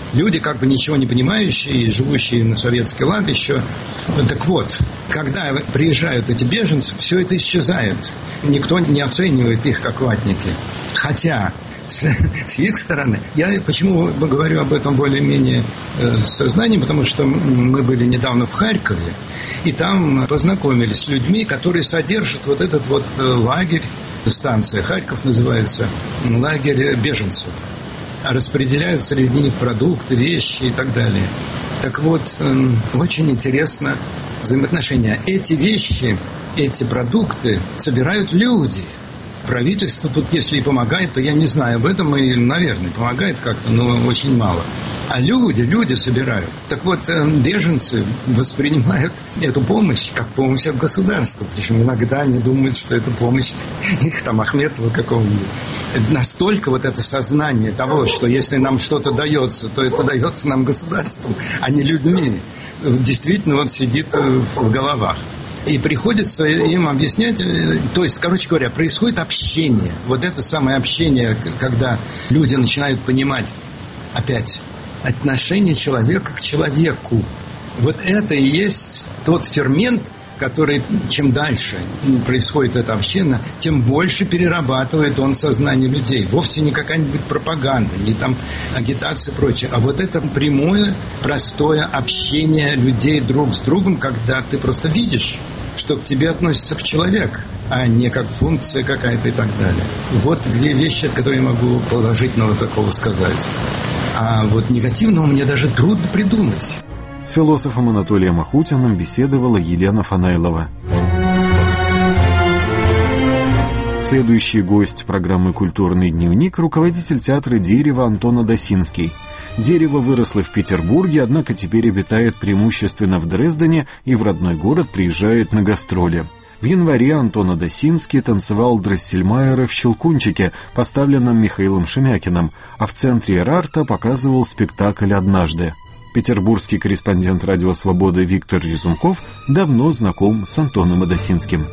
Speaker 5: Люди, как бы ничего не понимающие, живущие на советский лад еще. Так вот, когда приезжают эти беженцы, все это исчезает. Никто не оценивает их как ватники. Хотя с, с их стороны, я почему говорю об этом более-менее э, с сознанием, потому что мы были недавно в Харькове, и там познакомились с людьми, которые содержат вот этот вот лагерь, станция Харьков называется, лагерь беженцев. Распределяют среди них продукты, вещи и так далее. Так вот, э, очень интересно взаимоотношения. Эти вещи, эти продукты собирают люди. Правительство тут, если и помогает, то я не знаю об этом, и, наверное, помогает как-то, но очень мало. А люди, люди собирают. Так вот, беженцы воспринимают эту помощь как помощь от государства. Причем иногда они думают, что это помощь их там Ахметова какого-нибудь. Настолько вот это сознание того, что если нам что-то дается, то это дается нам государством, а не людьми. Действительно, вот сидит в головах. И приходится им объяснять, то есть, короче говоря, происходит общение. Вот это самое общение, когда люди начинают понимать опять отношение человека к человеку. Вот это и есть тот фермент, который, чем дальше происходит это общение, тем больше перерабатывает он сознание людей. Вовсе не какая-нибудь пропаганда, не там агитация и прочее, а вот это прямое, простое общение людей друг с другом, когда ты просто видишь, что к тебе относится как человек, а не как функция какая-то и так далее. Вот две вещи, которые я могу положительного такого сказать. А вот негативного мне даже трудно придумать.
Speaker 1: С философом Анатолием Ахутиным беседовала Елена Фанайлова. Следующий гость программы «Культурный дневник» – руководитель театра «Дерево» Антон Адасинский. «Дерево» выросло в Петербурге, однако теперь обитает преимущественно в Дрездене и в родной город приезжает на гастроли. В январе Антон Адасинский танцевал Дроссельмайера в «Щелкунчике», поставленном Михаилом Шемякиным, а в центре Эрарта показывал спектакль «Однажды». Петербургский корреспондент «Радио Свобода» Виктор Резунков давно знаком с Антоном Адасинским.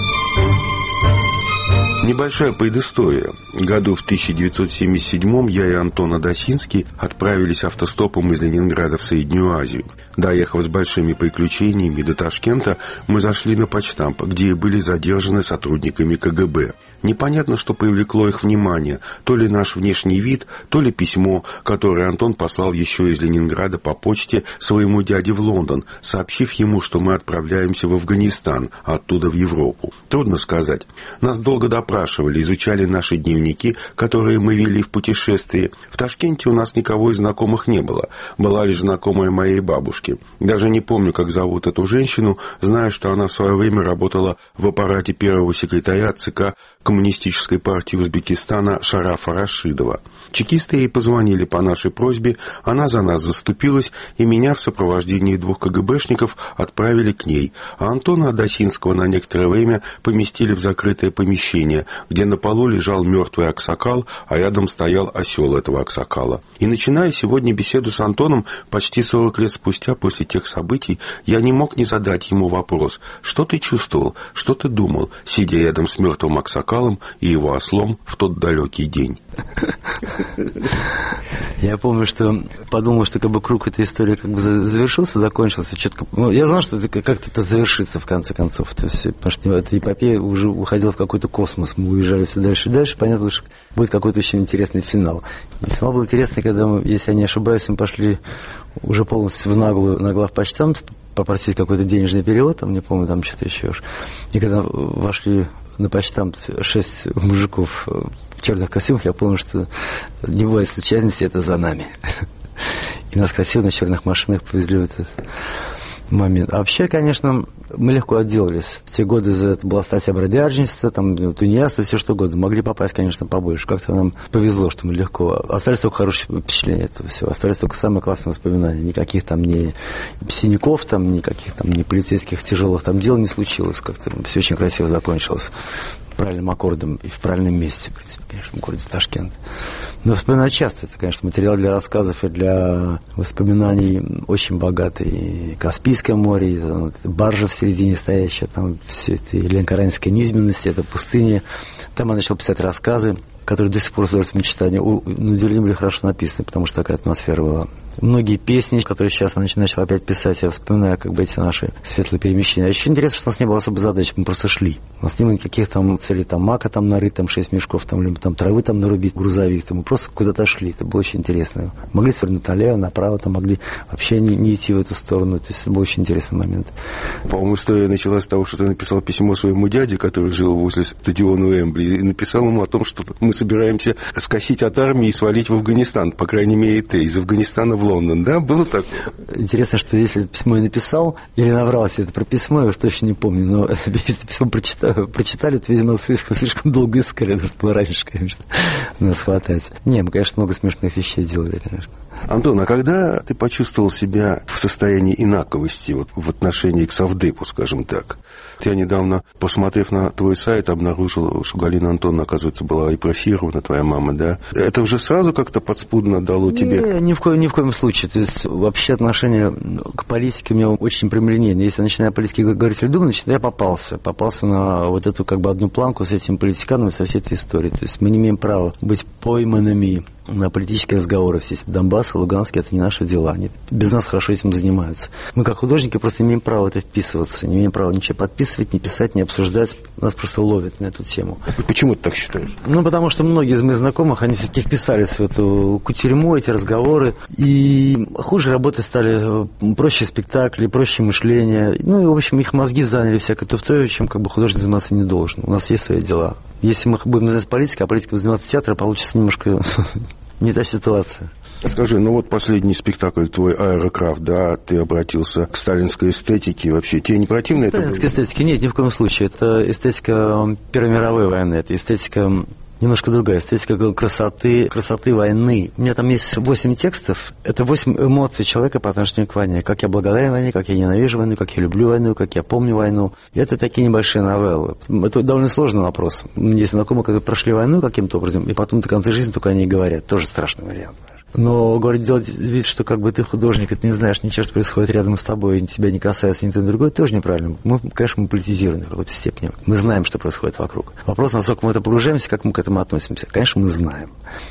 Speaker 6: Небольшая предыстория. Году в тысяча девятьсот семьдесят седьмом я и Антон Адасинский отправились автостопом из Ленинграда в Среднюю Азию. Доехав с большими приключениями до Ташкента, мы зашли на почтамп, где были задержаны сотрудниками ка гэ бэ. Непонятно, что привлекло их внимание, то ли наш внешний вид, то ли письмо, которое Антон послал еще из Ленинграда по почте своему дяде в Лондон, сообщив ему, что мы отправляемся в Афганистан, а оттуда в Европу. Трудно сказать. Нас долго допрашивали, изучали наши дневники, которые мы вели в путешествии. В Ташкенте у нас никого из знакомых не было. Была лишь знакомая моей бабушки. Даже не помню, как зовут эту женщину, знаю, что она в свое время работала в аппарате первого секретаря ЦК Коммунистической партии Узбекистана Шарафа Рашидова. Чекисты ей позвонили по нашей просьбе, она за нас заступилась, и меня в сопровождении двух ка гэ бэшников отправили к ней, а Антона Адасинского на некоторое время поместили в закрытое помещение, где на полу лежал мертвый аксакал, а рядом стоял осел этого аксакала. И начиная сегодня беседу с Антоном, почти сорок лет спустя после тех событий, я не мог не задать ему вопрос: что ты чувствовал, что ты думал, сидя рядом с мертвым аксакалом и его ослом в тот далекий день?
Speaker 7: Я помню, что подумал, что как бы круг этой истории как бы завершился, закончился. Четко, ну, я знал, что это, как-то это завершится в конце концов. Это все, потому что эта эпопея уже уходила в какой-то космос. Мы уезжали все дальше и дальше. Понятно, что будет какой-то очень интересный финал. И финал был интересный, когда мы, если я не ошибаюсь, мы пошли уже полностью в наглую, на главпочтамт попросить какой-то денежный перевод, там, не помню, там что-то еще. И когда вошли на почтамт шесть мужиков в черных костюмах, я помню, что не бывает случайности, это за нами. И нас красиво на черных машинах повезли в этот момент. А вообще, конечно, мы легко отделались. В те годы за это была статья бродяжничества, там, тунеядство, все что угодно. Могли попасть, конечно, побольше. Как-то нам повезло, что мы легко... Остались только хорошие впечатления этого всего. Остались только самые классные воспоминания. Никаких там ни синяков, там, никаких там ни полицейских тяжелых там дел не случилось. Как-то все очень красиво закончилось. Правильным аккордом и в правильном месте, в принципе, конечно, в городе Ташкент. Но вспоминаю часто. Это, конечно, материал для рассказов и для воспоминаний очень богатый. И Каспийское море, и там, баржа в середине стоящая, там все это, и ленкоранская низменность, это пустыня. Там я начал писать рассказы, которые до сих пор остаются в мечтании. На удивление были хорошо написаны, потому что такая атмосфера была. многие песни, которые сейчас я начал опять писать, я вспоминаю как бы эти наши светлые перемещения. А еще интересно, что у нас не было особой задачи, мы просто шли. У нас не было никаких там целей, там мака там нарыть, там шесть мешков, там, либо там травы там нарубить, грузовик, там, мы просто куда-то шли, это было очень интересно. Могли свернуть налево, направо, там могли вообще не, не идти в эту сторону, то есть это был очень интересный момент.
Speaker 6: По-моему, история началась с того, что ты написал письмо своему дяде, который жил возле стадиона Уэмбли, и написал ему о том, что мы собираемся скосить от армии и свалить в Афганистан, по крайней мере, ты, из Афганистана в Лондон, да? Было так?
Speaker 7: Интересно, что если письмо я написал, или наврал себе это про письмо, я уж точно не помню, но если письмо прочитали, прочитали, то, видимо, слишком, слишком долго искали, нужно было раньше, конечно, нас хватать. Не, мы, конечно, много смешных вещей делали, конечно.
Speaker 6: Антон, а когда ты почувствовал себя в состоянии инаковости вот, в отношении к совдепу, скажем так? Я недавно, посмотрев на твой сайт, обнаружил, что Галина Антоновна, оказывается, была репрессирована, твоя мама, да? Это уже сразу как-то подспудно дало тебе?
Speaker 7: Не, ни в, ко- ни в коем случае. То есть, вообще отношение к политике у меня очень прямолинейное. Если я начинаю о политике говорить или думать, значит, я попался. Попался на вот эту как бы одну планку с этим политиканом и со всей этой историей. То есть, мы не имеем права быть пойманными на политические разговоры. Все эти Донбасс и Луганск — это не наши дела. Они без нас хорошо этим занимаются. Мы, как художники, просто не имеем права в это вписываться, не имеем права ничего подписывать, не писать, не обсуждать. Нас просто ловят на эту тему.
Speaker 6: Почему ты так считаешь?
Speaker 7: Ну, потому что многие из моих знакомых, они все-таки вписались в эту кутерьму, эти разговоры, и хуже работать стали, проще спектакли, проще мышление. Ну, и, в общем, их мозги заняли всякой туфтой, чем как бы художник заниматься не должен. У нас есть свои дела. Если мы будем заниматься политикой, а политикой заниматься театром, получится немножко не та ситуация.
Speaker 6: Скажи, ну вот последний спектакль твой «Аэрокрафт», да, ты обратился к сталинской эстетике вообще. Тебе не противно это было?
Speaker 7: Сталинской эстетике нет, ни в коем случае. Это эстетика Первой мировой войны, это эстетика немножко другая, эстетика красоты, красоты войны. У меня там есть восемь текстов, это восемь эмоций человека по отношению к войне. Как я благодарен войне, как я ненавижу войну, как я люблю войну, как я помню войну. И это такие небольшие новеллы. Это довольно сложный вопрос. Есть знакомые, которые прошли войну каким-то образом, и потом до конца жизни только о ней говорят. Тоже страшный вариант. Но, говорит, делать вид, что как бы ты художник, и ты не знаешь ничего, что происходит рядом с тобой, и тебя не касается ни то, ни другое, тоже неправильно. Мы, конечно, мы политизированы в какой-то степени. Мы знаем, что происходит вокруг. Вопрос, насколько мы это погружаемся, как мы к этому относимся. Конечно, мы знаем.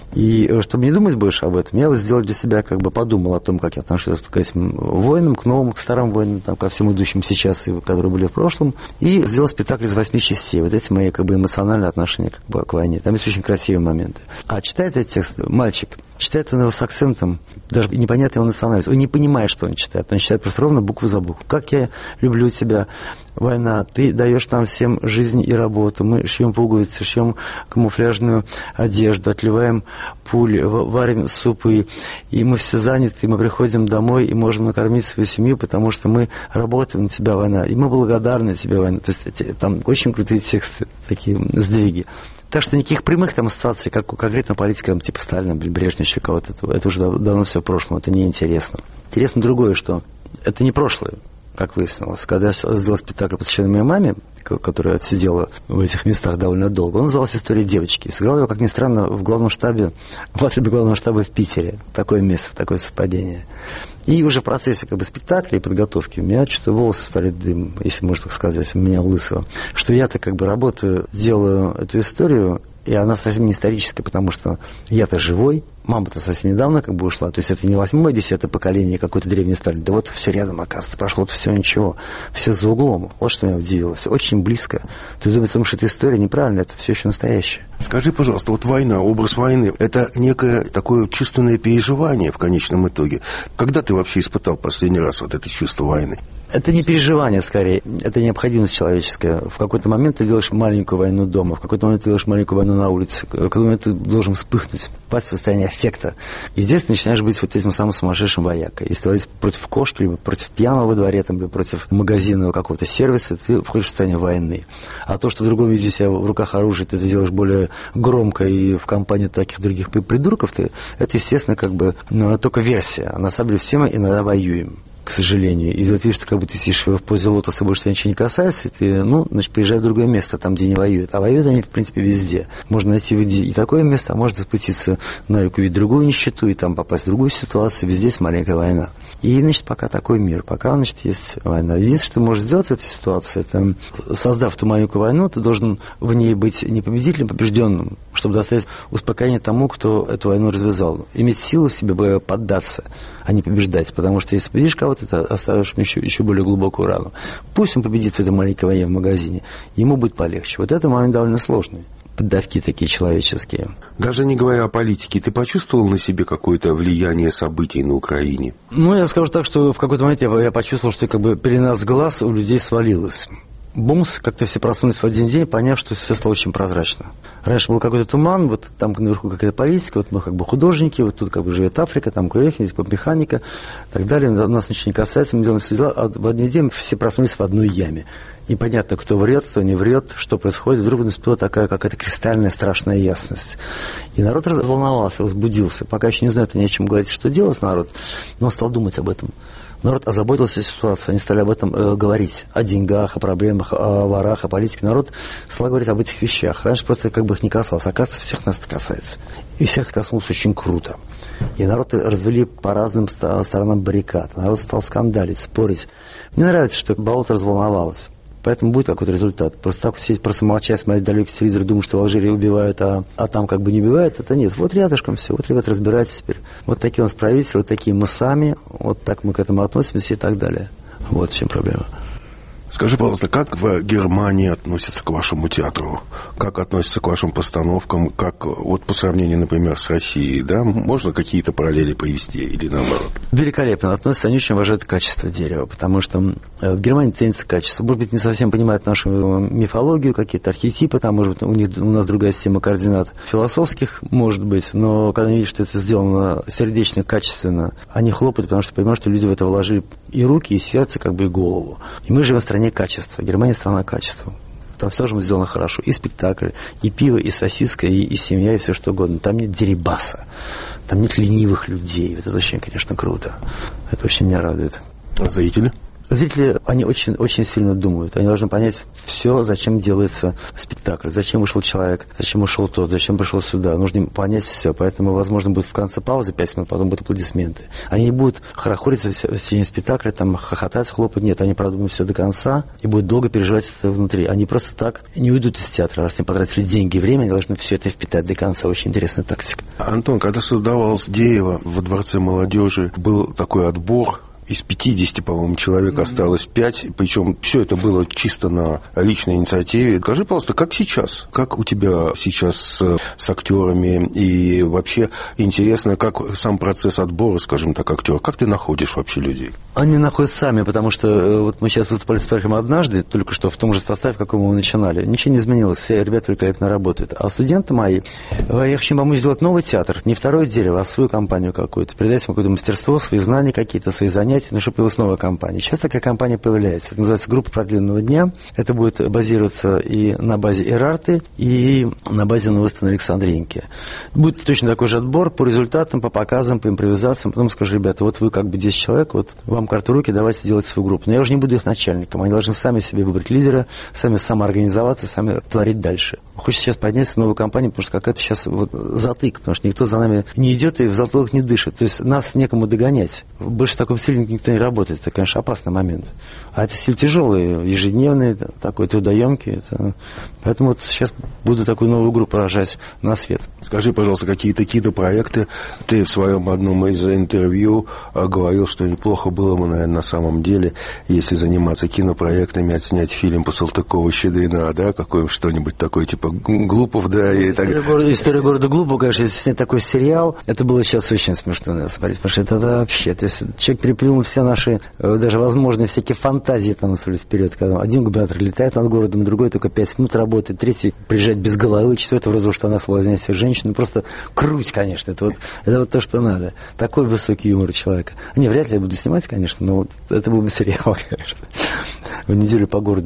Speaker 7: И чтобы не думать больше об этом, я вот сделал для себя, как бы подумал о том, как я отношусь к этим войнам, к новым, к старым войнам, там, ко всем идущим сейчас, и которые были в прошлом, и сделал спектакль из восьми частей. Вот эти мои как бы эмоциональные отношения как бы, к войне. Там есть очень красивые моменты. А читает этот текст мальчик, читает он его с акцентом, даже непонятно его национальность. Он не понимает, что он читает. Он читает просто ровно букву за букву. Как я люблю тебя, война. Ты даешь нам всем жизнь и работу. Мы шьем пуговицы, шьем камуфляжную одежду, отливаем пули, варим супы. И мы все заняты, и мы приходим домой и можем накормить свою семью, потому что мы работаем на тебя, война. И мы благодарны тебе, война. То есть там очень крутые тексты, такие сдвиги. Так что никаких прямых там ассоциаций, как у конкретного политика, там, типа Сталина, Брежнева, еще кого-то, это, это уже давно все в прошлом, это неинтересно. Интересно другое, что это не прошлое, как выяснилось. Когда я сделал спектакль, посвященный моей маме, которая отсидела в этих местах довольно долго, он назывался «История девочки». И сыграл его, как ни странно, в главном штабе, в отряде главного штаба в Питере. Такое место, такое совпадение. И уже в процессе как бы, спектакля и подготовки у меня что-то волосы стали дым, если можно так сказать, у меня лысого. Что я-то как бы работаю, делаю эту историю, и она совсем не историческая, потому что я-то живой, мама-то совсем недавно как бы ушла, то есть это не восьмое, десятое поколение какой-то древний Сталин, да вот все рядом, оказывается, прошло вот все ничего, все за углом, вот что меня удивило, все очень близко. То есть думать о том, что эта история неправильная, это все еще настоящее.
Speaker 6: Скажи, пожалуйста, вот война, образ войны, это некое такое чувственное переживание в конечном итоге. Когда ты вообще испытал последний раз вот это чувство войны?
Speaker 7: Это не переживание, скорее, это необходимость человеческая. В какой-то момент ты делаешь маленькую войну дома, в какой-то момент ты делаешь маленькую войну на улице, в какой-то момент ты должен вспыхнуть, попасть в состояние аффекта. И здесь ты начинаешь быть вот этим самым сумасшедшим воякой. Если ты воюешь против кошки, либо против пьяного во дворе, там, либо против магазинного какого-то сервиса, ты входишь в состояние войны. А то, что в другом виде у тебя в руках оружие, ты это делаешь более громко и в компании таких других придурков, ты, это, естественно, как бы ну, только версия. А на самом деле все мы иногда воюем. к сожалению. И вот видишь, что как бы ты сидишь в позе лотоса, больше тебя ничего не касается, и ты, ну, значит, приезжай в другое место, там, где не воюют. А воюют они, в принципе, везде. Можно найти и такое место, а можно спуститься на реку, видеть другую нищету, и там попасть в другую ситуацию. Везде есть маленькая война. И, значит, пока такой мир, пока, значит, есть война. Единственное, что ты можешь сделать в этой ситуации, это, создав ту маленькую войну, ты должен в ней быть не победителем, побежденным, чтобы доставить успокоение тому, кто эту войну развязал. Иметь силу в себе поддаться, а не побеждать. Потому что если победишь кого-то, ты оставишь еще, еще более глубокую рану. Пусть он победит в этой маленькой войне в магазине, ему будет полегче. Вот это момент довольно сложный. Поддавки такие человеческие.
Speaker 6: Даже не говоря о политике, ты почувствовал на себе какое-то влияние событий на Украине?
Speaker 7: Ну, я скажу так, что в какой-то момент я, я почувствовал, что как бы пелена с глаз у людей свалилась. Бумс, как-то все проснулись в один день, поняв, что все стало очень прозрачно. Раньше был какой-то туман, вот там наверху какая-то политика, вот мы как бы художники, вот тут как бы живет Африка, там кое-кто, здесь механика и так далее. Нас ничего не касается, мы делаем свои дела, а в один день все проснулись в одной яме. И понятно, кто врет, кто не врет, что происходит. Вдруг наступила такая какая-то кристальная страшная ясность. И народ разволновался, возбудился. Пока еще не знает ни о чем говорить, что делать народ, но он стал думать об этом. Народ озаботился ситуацией, они стали об этом э, говорить, о деньгах, о проблемах, о ворах, о политике. Народ стал говорить об этих вещах. Раньше просто как бы их не касалось, оказывается, всех нас это касается. И всех это коснулось очень круто. И народ развели по разным сторонам баррикад. Народ стал скандалить, спорить. Мне нравится, что болото разволновалось. Поэтому будет какой-то результат. Просто так сидеть, просто молчать, смотреть далекий телевизор, думать, что в Алжире убивают, а, а там как бы не убивают, это нет. Вот рядышком все, вот, ребят, разбирайтесь теперь. Вот такие у нас правители, вот такие мы сами, вот так мы к этому относимся и так далее. Вот в чем проблема.
Speaker 6: Скажи, пожалуйста, как в Германии относятся к вашему театру? Как относятся к вашим постановкам? Как вот по сравнению, например, с Россией, да? Можно какие-то параллели привести или наоборот?
Speaker 7: Великолепно относятся, они очень уважают качество дерева, потому что в Германии ценится качество. Может быть, не совсем понимают нашу мифологию, какие-то архетипы, там, может быть, у них у нас другая система координат философских, может быть, но когда они видят, что это сделано сердечно, качественно, они хлопают, потому что понимают, что люди в это вложили и руки, и сердце, как бы и голову. И мы живем в стране качества. Германия страна качества. Там все же сделано хорошо. И спектакль, и пиво, и сосиска, и, и семья, и все что угодно. Там нет дерибаса. Там нет ленивых людей. Это очень, конечно, круто. Это очень меня радует.
Speaker 6: А зрители?
Speaker 7: Зрители, они очень, очень сильно думают. Они должны понять все, зачем делается спектакль, зачем вышел человек, зачем ушел тот, зачем пришел сюда. Нужно им понять все. Поэтому, возможно, будет в конце паузы пять минут, потом будут аплодисменты. Они не будут хорохориться в течение спектакля, там, хохотать, хлопать. Нет, они продумают все до конца и будут долго переживать это внутри. Они просто так не уйдут из театра. Раз они потратили деньги и время, они должны все это впитать до конца. Очень интересная тактика.
Speaker 6: Антон, когда создавалось Деево во Дворце молодежи, был такой отбор. Из пятидесяти, по-моему, человек осталось пять, причем все это было чисто на личной инициативе. Скажи, пожалуйста, как сейчас? Как у тебя сейчас с, с актерами? И вообще интересно, как сам процесс отбора, скажем так, актеров? Как ты находишь вообще людей?
Speaker 7: Они находят сами, потому что вот мы сейчас выступали с проектом однажды, только что в том же составе, в каком мы начинали. Ничего не изменилось, все ребята великолепно работают. А студенты мои, я хочу помочь сделать новый театр, не второе дерево, а свою компанию какую-то, передать им какое-то мастерство, свои знания какие-то, свои занятия. Но чтобы появилась новая компания. Сейчас такая компания появляется. Это называется группа продленного дня. Это будет базироваться и на базе Эрарты, и на базе Новостной Александринки. Будет точно такой же отбор по результатам, по показам, по импровизациям. Потом скажу, ребята, вот вы как бы десять человек, вот вам карты руки, давайте делать свою группу. Но я уже не буду их начальником. Они должны сами себе выбрать лидера, сами самоорганизоваться, сами творить дальше. Хочется сейчас подняться в новую компанию, потому что какая-то сейчас вот затык, потому что никто за нами не идет и в затылок не дышит. То есть нас некому догонять. Больше в таком стиле никто не работает. Это, конечно, опасный момент. А это стиль тяжелый, ежедневный, такой трудоемкий. Это... Поэтому вот сейчас буду такую новую группу рожать на свет.
Speaker 6: Скажи, пожалуйста, какие-то кинопроекты? Ты в своем одном из интервью говорил, что неплохо было бы, наверное, на самом деле, если заниматься кинопроектами, отснять фильм по Салтыкову-Щедрина, да, какой что-нибудь такое, типа Глупов, да, и так далее.
Speaker 7: История, история города Глупова, конечно, если снять такой сериал, это было сейчас очень смешно, надо смотреть, потому что это, это вообще, то есть человек переплюнул все наши, даже возможные всякие фантазии там вперед, когда один губернатор летает над городом, другой только пять минут работает, третий приезжает без головы, четвертый в розовых штанах соблазняет всех женщин, ну просто круть, конечно, это вот, это вот то, что надо. Такой высокий юмор у человека. Не, вряд ли я буду снимать, конечно, но вот это был бы сериал, конечно. В неделю по городу делать.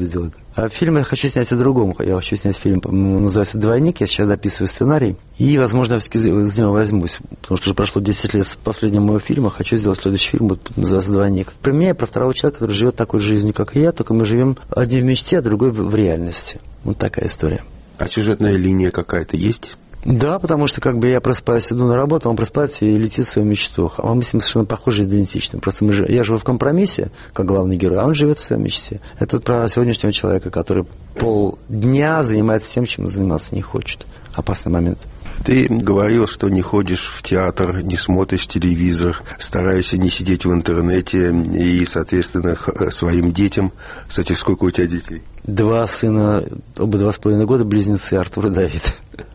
Speaker 7: А фильм я хочу снять о другом. Я хочу снять фильм, называется «Двойник». Я сейчас дописываю сценарий. И, возможно, я все-таки из него возьмусь. Потому что уже прошло десять лет с последнего моего фильма. Хочу сделать следующий фильм, вот, называется «Двойник». Про меня и про второго человека, который живет такой жизнью, как и я, только мы живем один в мечте, а другой в реальности. Вот такая история.
Speaker 6: А сюжетная линия какая-то есть?
Speaker 7: Да, потому что как бы я просыпаюсь, иду на работу, он просыпается и летит в свою мечту. А мы с ним совершенно похожи, идентичны. Просто мы, я живу в компромиссе, как главный герой, а он живет в своей мечте. Это про сегодняшнего человека, который полдня занимается тем, чем заниматься не хочет. Опасный момент.
Speaker 6: Ты говорил, что не ходишь в театр, не смотришь телевизор, стараешься не сидеть в интернете и, соответственно, своим детям... Кстати, сколько у тебя детей?
Speaker 7: Два сына, оба два с половиной года, близнецы, Артур и Давид.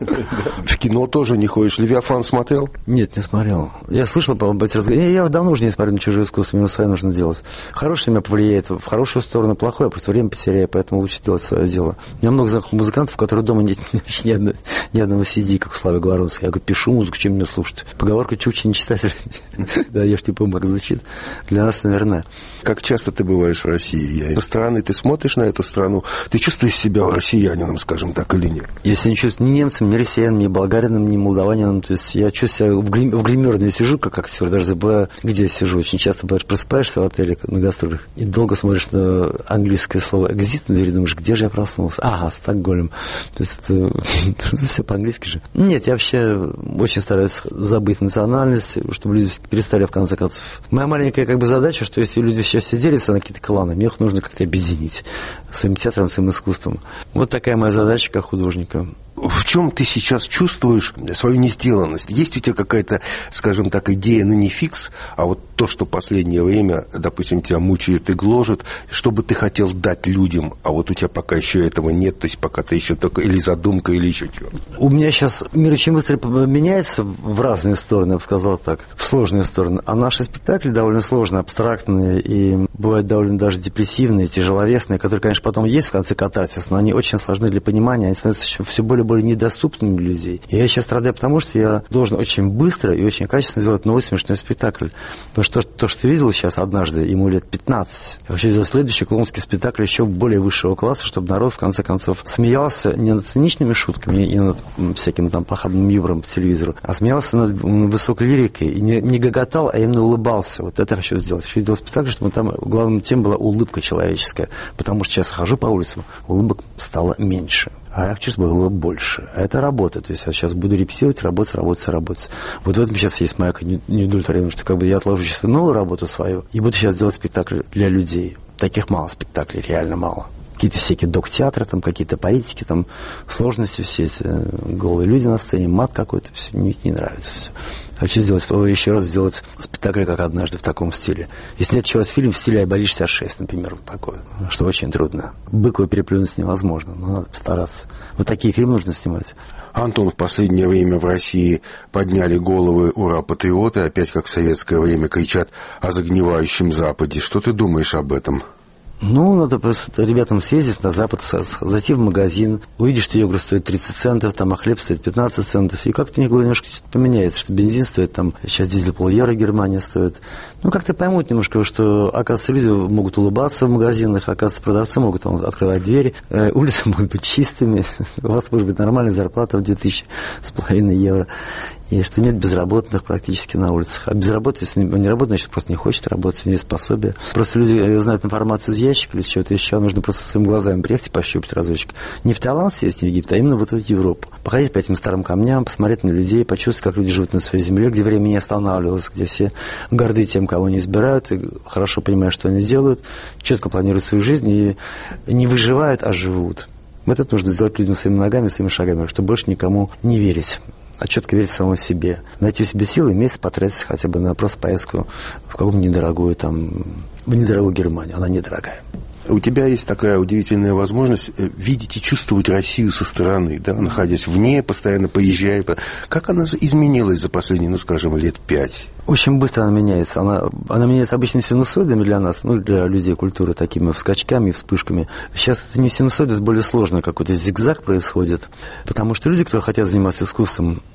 Speaker 6: В кино тоже не ходишь? «Левиафан» смотрел?
Speaker 7: Нет, не смотрел. Я слышал по эти разговоры. Я давно уже не смотрю на «Чужое искусство», мне свое нужно делать. Хорошее меня повлияет в хорошую сторону, плохое, я просто время потеряю, поэтому лучше делать свое дело. У меня много знакомых музыкантов, которые дома нет ни, одной, ни одного си ди, как у Славы Говорунского. Я говорю, пишу музыку, чем мне слушать? Поговорка «чукчи не читатель». Да, ешь типа умок звучит. Для нас, наверное.
Speaker 6: Как часто ты бываешь в России? Со стороны ты смотришь на эту страну, ты чувствуешь себя россиянином, скажем так, или нет?
Speaker 7: Если не чувствую ни немцем, ни россиянином, ни болгарином, ни молдаванином, то есть я чувствую себя в, грим, в гримерной сижу, как актер, даже забываю, где я сижу. Очень часто просыпаешься в отеле на гастролях и долго смотришь на английское слово «экзит» на двери, думаешь, где же я проснулся? Ага, Стокгольм. То есть это все по-английски же. Нет, я вообще очень стараюсь забыть национальность, чтобы люди перестали в конце концов. Моя маленькая как бы задача, что если люди сейчас все делятся на какие-то кланы, мне их нужно как-то объединить своим театром, своим искусством. Вот такая моя задача как художника.
Speaker 6: В чем ты сейчас чувствуешь свою несделанность? Есть у тебя какая-то, скажем так, идея, ну не фикс, а вот то, что последнее время, допустим, тебя мучает и гложет, что бы ты хотел дать людям, а вот у тебя пока еще этого нет, то есть пока ты еще только или задумка, или еще чего?
Speaker 7: У меня сейчас мир очень быстро меняется в разные стороны, я бы сказал так, в сложные стороны. А наши спектакли довольно сложные, абстрактные и бывают довольно даже депрессивные, тяжеловесные, которые, конечно, потом есть в конце катарсис, но они очень сложны для понимания, они становятся все более более недоступными для людей. И я сейчас страдаю потому, что я должен очень быстро и очень качественно сделать новый смешной спектакль. Потому что то, что ты видел сейчас однажды, ему лет пятнадцать. Я хочу сделать следующий клоунский спектакль еще более высшего класса, чтобы народ, в конце концов, смеялся не над циничными шутками, не над всяким там похабным юмором по телевизору, а смеялся над высокой лирикой и не, не гоготал, а именно улыбался. Вот это я хочу сделать. Хочу сделать спектакль, чтобы там главным темой была улыбка человеческая. Потому что сейчас хожу по улицам, улыбок стало меньше. А я хочу, чтобы было больше. А это работа. То есть я сейчас буду репетировать, работать, работать, работать. Вот в этом сейчас есть моя неудовлетворенность, что как бы я отложу сейчас новую работу свою и буду сейчас делать спектакль для людей. Таких мало спектаклей, реально мало. Какие-то всякие док-театры, там, какие-то политики, там, сложности все эти, голые люди на сцене, мат какой-то, все, мне не нравится все. Хочу сделать, еще раз сделать спектакль, как однажды, в таком стиле. И снять еще раз фильм в стиле «Айболит шестьдесят шесть», например, вот такой, что очень трудно. Быкова переплюнуть невозможно, но надо постараться. Вот такие фильмы нужно снимать.
Speaker 6: Антон, в последнее время в России подняли головы ура-патриоты, опять как в советское время кричат о загнивающем Западе. Что ты думаешь об этом?
Speaker 7: Ну, надо просто ребятам съездить на Запад, зайти в магазин, увидеть, что йогурт стоит тридцать центов, там, а хлеб стоит пятнадцать центов, и как-то у них немножко что-то поменяется, что бензин стоит, там, сейчас дизель полевро Германия стоит. Ну, как-то поймут немножко, что, оказывается, люди могут улыбаться в магазинах, оказывается, продавцы могут там открывать двери, э, улицы могут быть чистыми, у вас может быть нормальная зарплата в две тысячи с половиной евро. И что нет безработных практически на улицах. А безработный, если он не работает, значит, просто не хочет работать, у него есть пособие. Просто люди знают информацию из ящика или чего-то еще, нужно просто своими глазами приехать и пощупать разочек. Не в Таиланд съездить, не в Египет, а именно вот эту Европу. Походить по этим старым камням, посмотреть на людей, почувствовать, как люди живут на своей земле, где время не останавливалось, где все горды тем, кого не избирают, и хорошо понимают, что они делают, четко планируют свою жизнь и не выживают, а живут. Вот это нужно сделать людям своими ногами, своими шагами, чтобы больше никому не верить, а четко верить самому себе. Найти в себе силы и месяц потратить хотя бы на просто поездку в какую-нибудь недорогую, там, в недорогую Германию. Она недорогая.
Speaker 6: У тебя есть такая удивительная возможность видеть и чувствовать Россию со стороны, да, находясь вне, постоянно поезжая. Как она изменилась за последние, ну, скажем, лет пять?
Speaker 7: Очень быстро она меняется. Она, она меняется обычно синусоидами для нас, ну, для людей культуры, такими вскачками, вспышками. Сейчас это не синусоид, это более сложно, какой-то зигзаг происходит. Потому что люди, которые хотят заниматься искусством,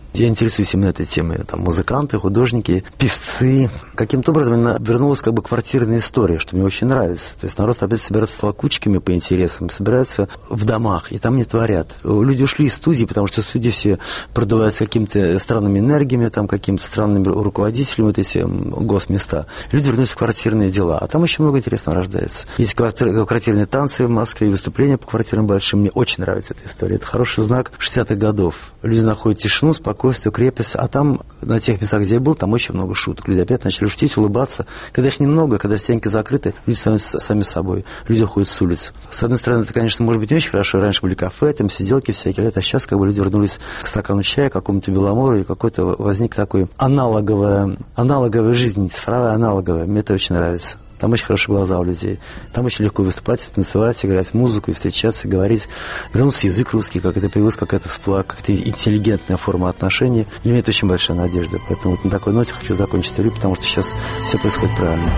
Speaker 7: Я интересуюсь именно этой темой. Там музыканты, художники, певцы. Каким-то образом она вернулась как бы квартирная история, что мне очень нравится. То есть народ опять собирается толкучками по интересам, собирается в домах, и там не творят. Люди ушли из студии, потому что студии все продуваются какими-то странными энергиями, там какими-то странными руководителями, вот эти госместа. Люди вернулись в квартирные дела. А там очень много интересного рождается. Есть квартирные танцы в Москве, выступления по квартирам большим. Мне очень нравится эта история. Это хороший знак шестидесятых годов. Люди находят тишину, спокойствие, крепость. А там, на тех местах, где я был, там очень много шуток. Люди опять начали шутить, улыбаться. Когда их немного, когда стенки закрыты, люди становятся сами собой. Люди ходят с улиц. С одной стороны, это, конечно, может быть не очень хорошо. Раньше были кафе, там сиделки всякие. А сейчас как бы люди вернулись к стакану чая, к какому-то Беломору, и какой-то возник такой аналоговая, аналоговая жизнь, цифровая аналоговая. Мне это очень нравится. Там очень хорошие глаза у людей. Там очень легко выступать, танцевать, играть музыку и встречаться, говорить. Вернулся язык русский, как это появилась какая-то всплыла, какая-то интеллигентная форма отношений. Для меня это очень большая надежда. Поэтому вот на такой ноте хочу закончить интервью, потому что сейчас все происходит правильно.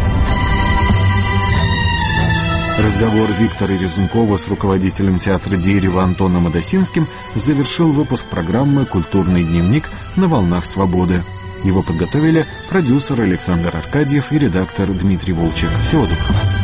Speaker 1: Разговор Виктора Резункова с руководителем театра «Дерево» Антоном Адасинским завершил выпуск программы «Культурный дневник» на «Волнах свободы». Его подготовили продюсер Александр Аркадьев и редактор Дмитрий Волчек. Всего доброго.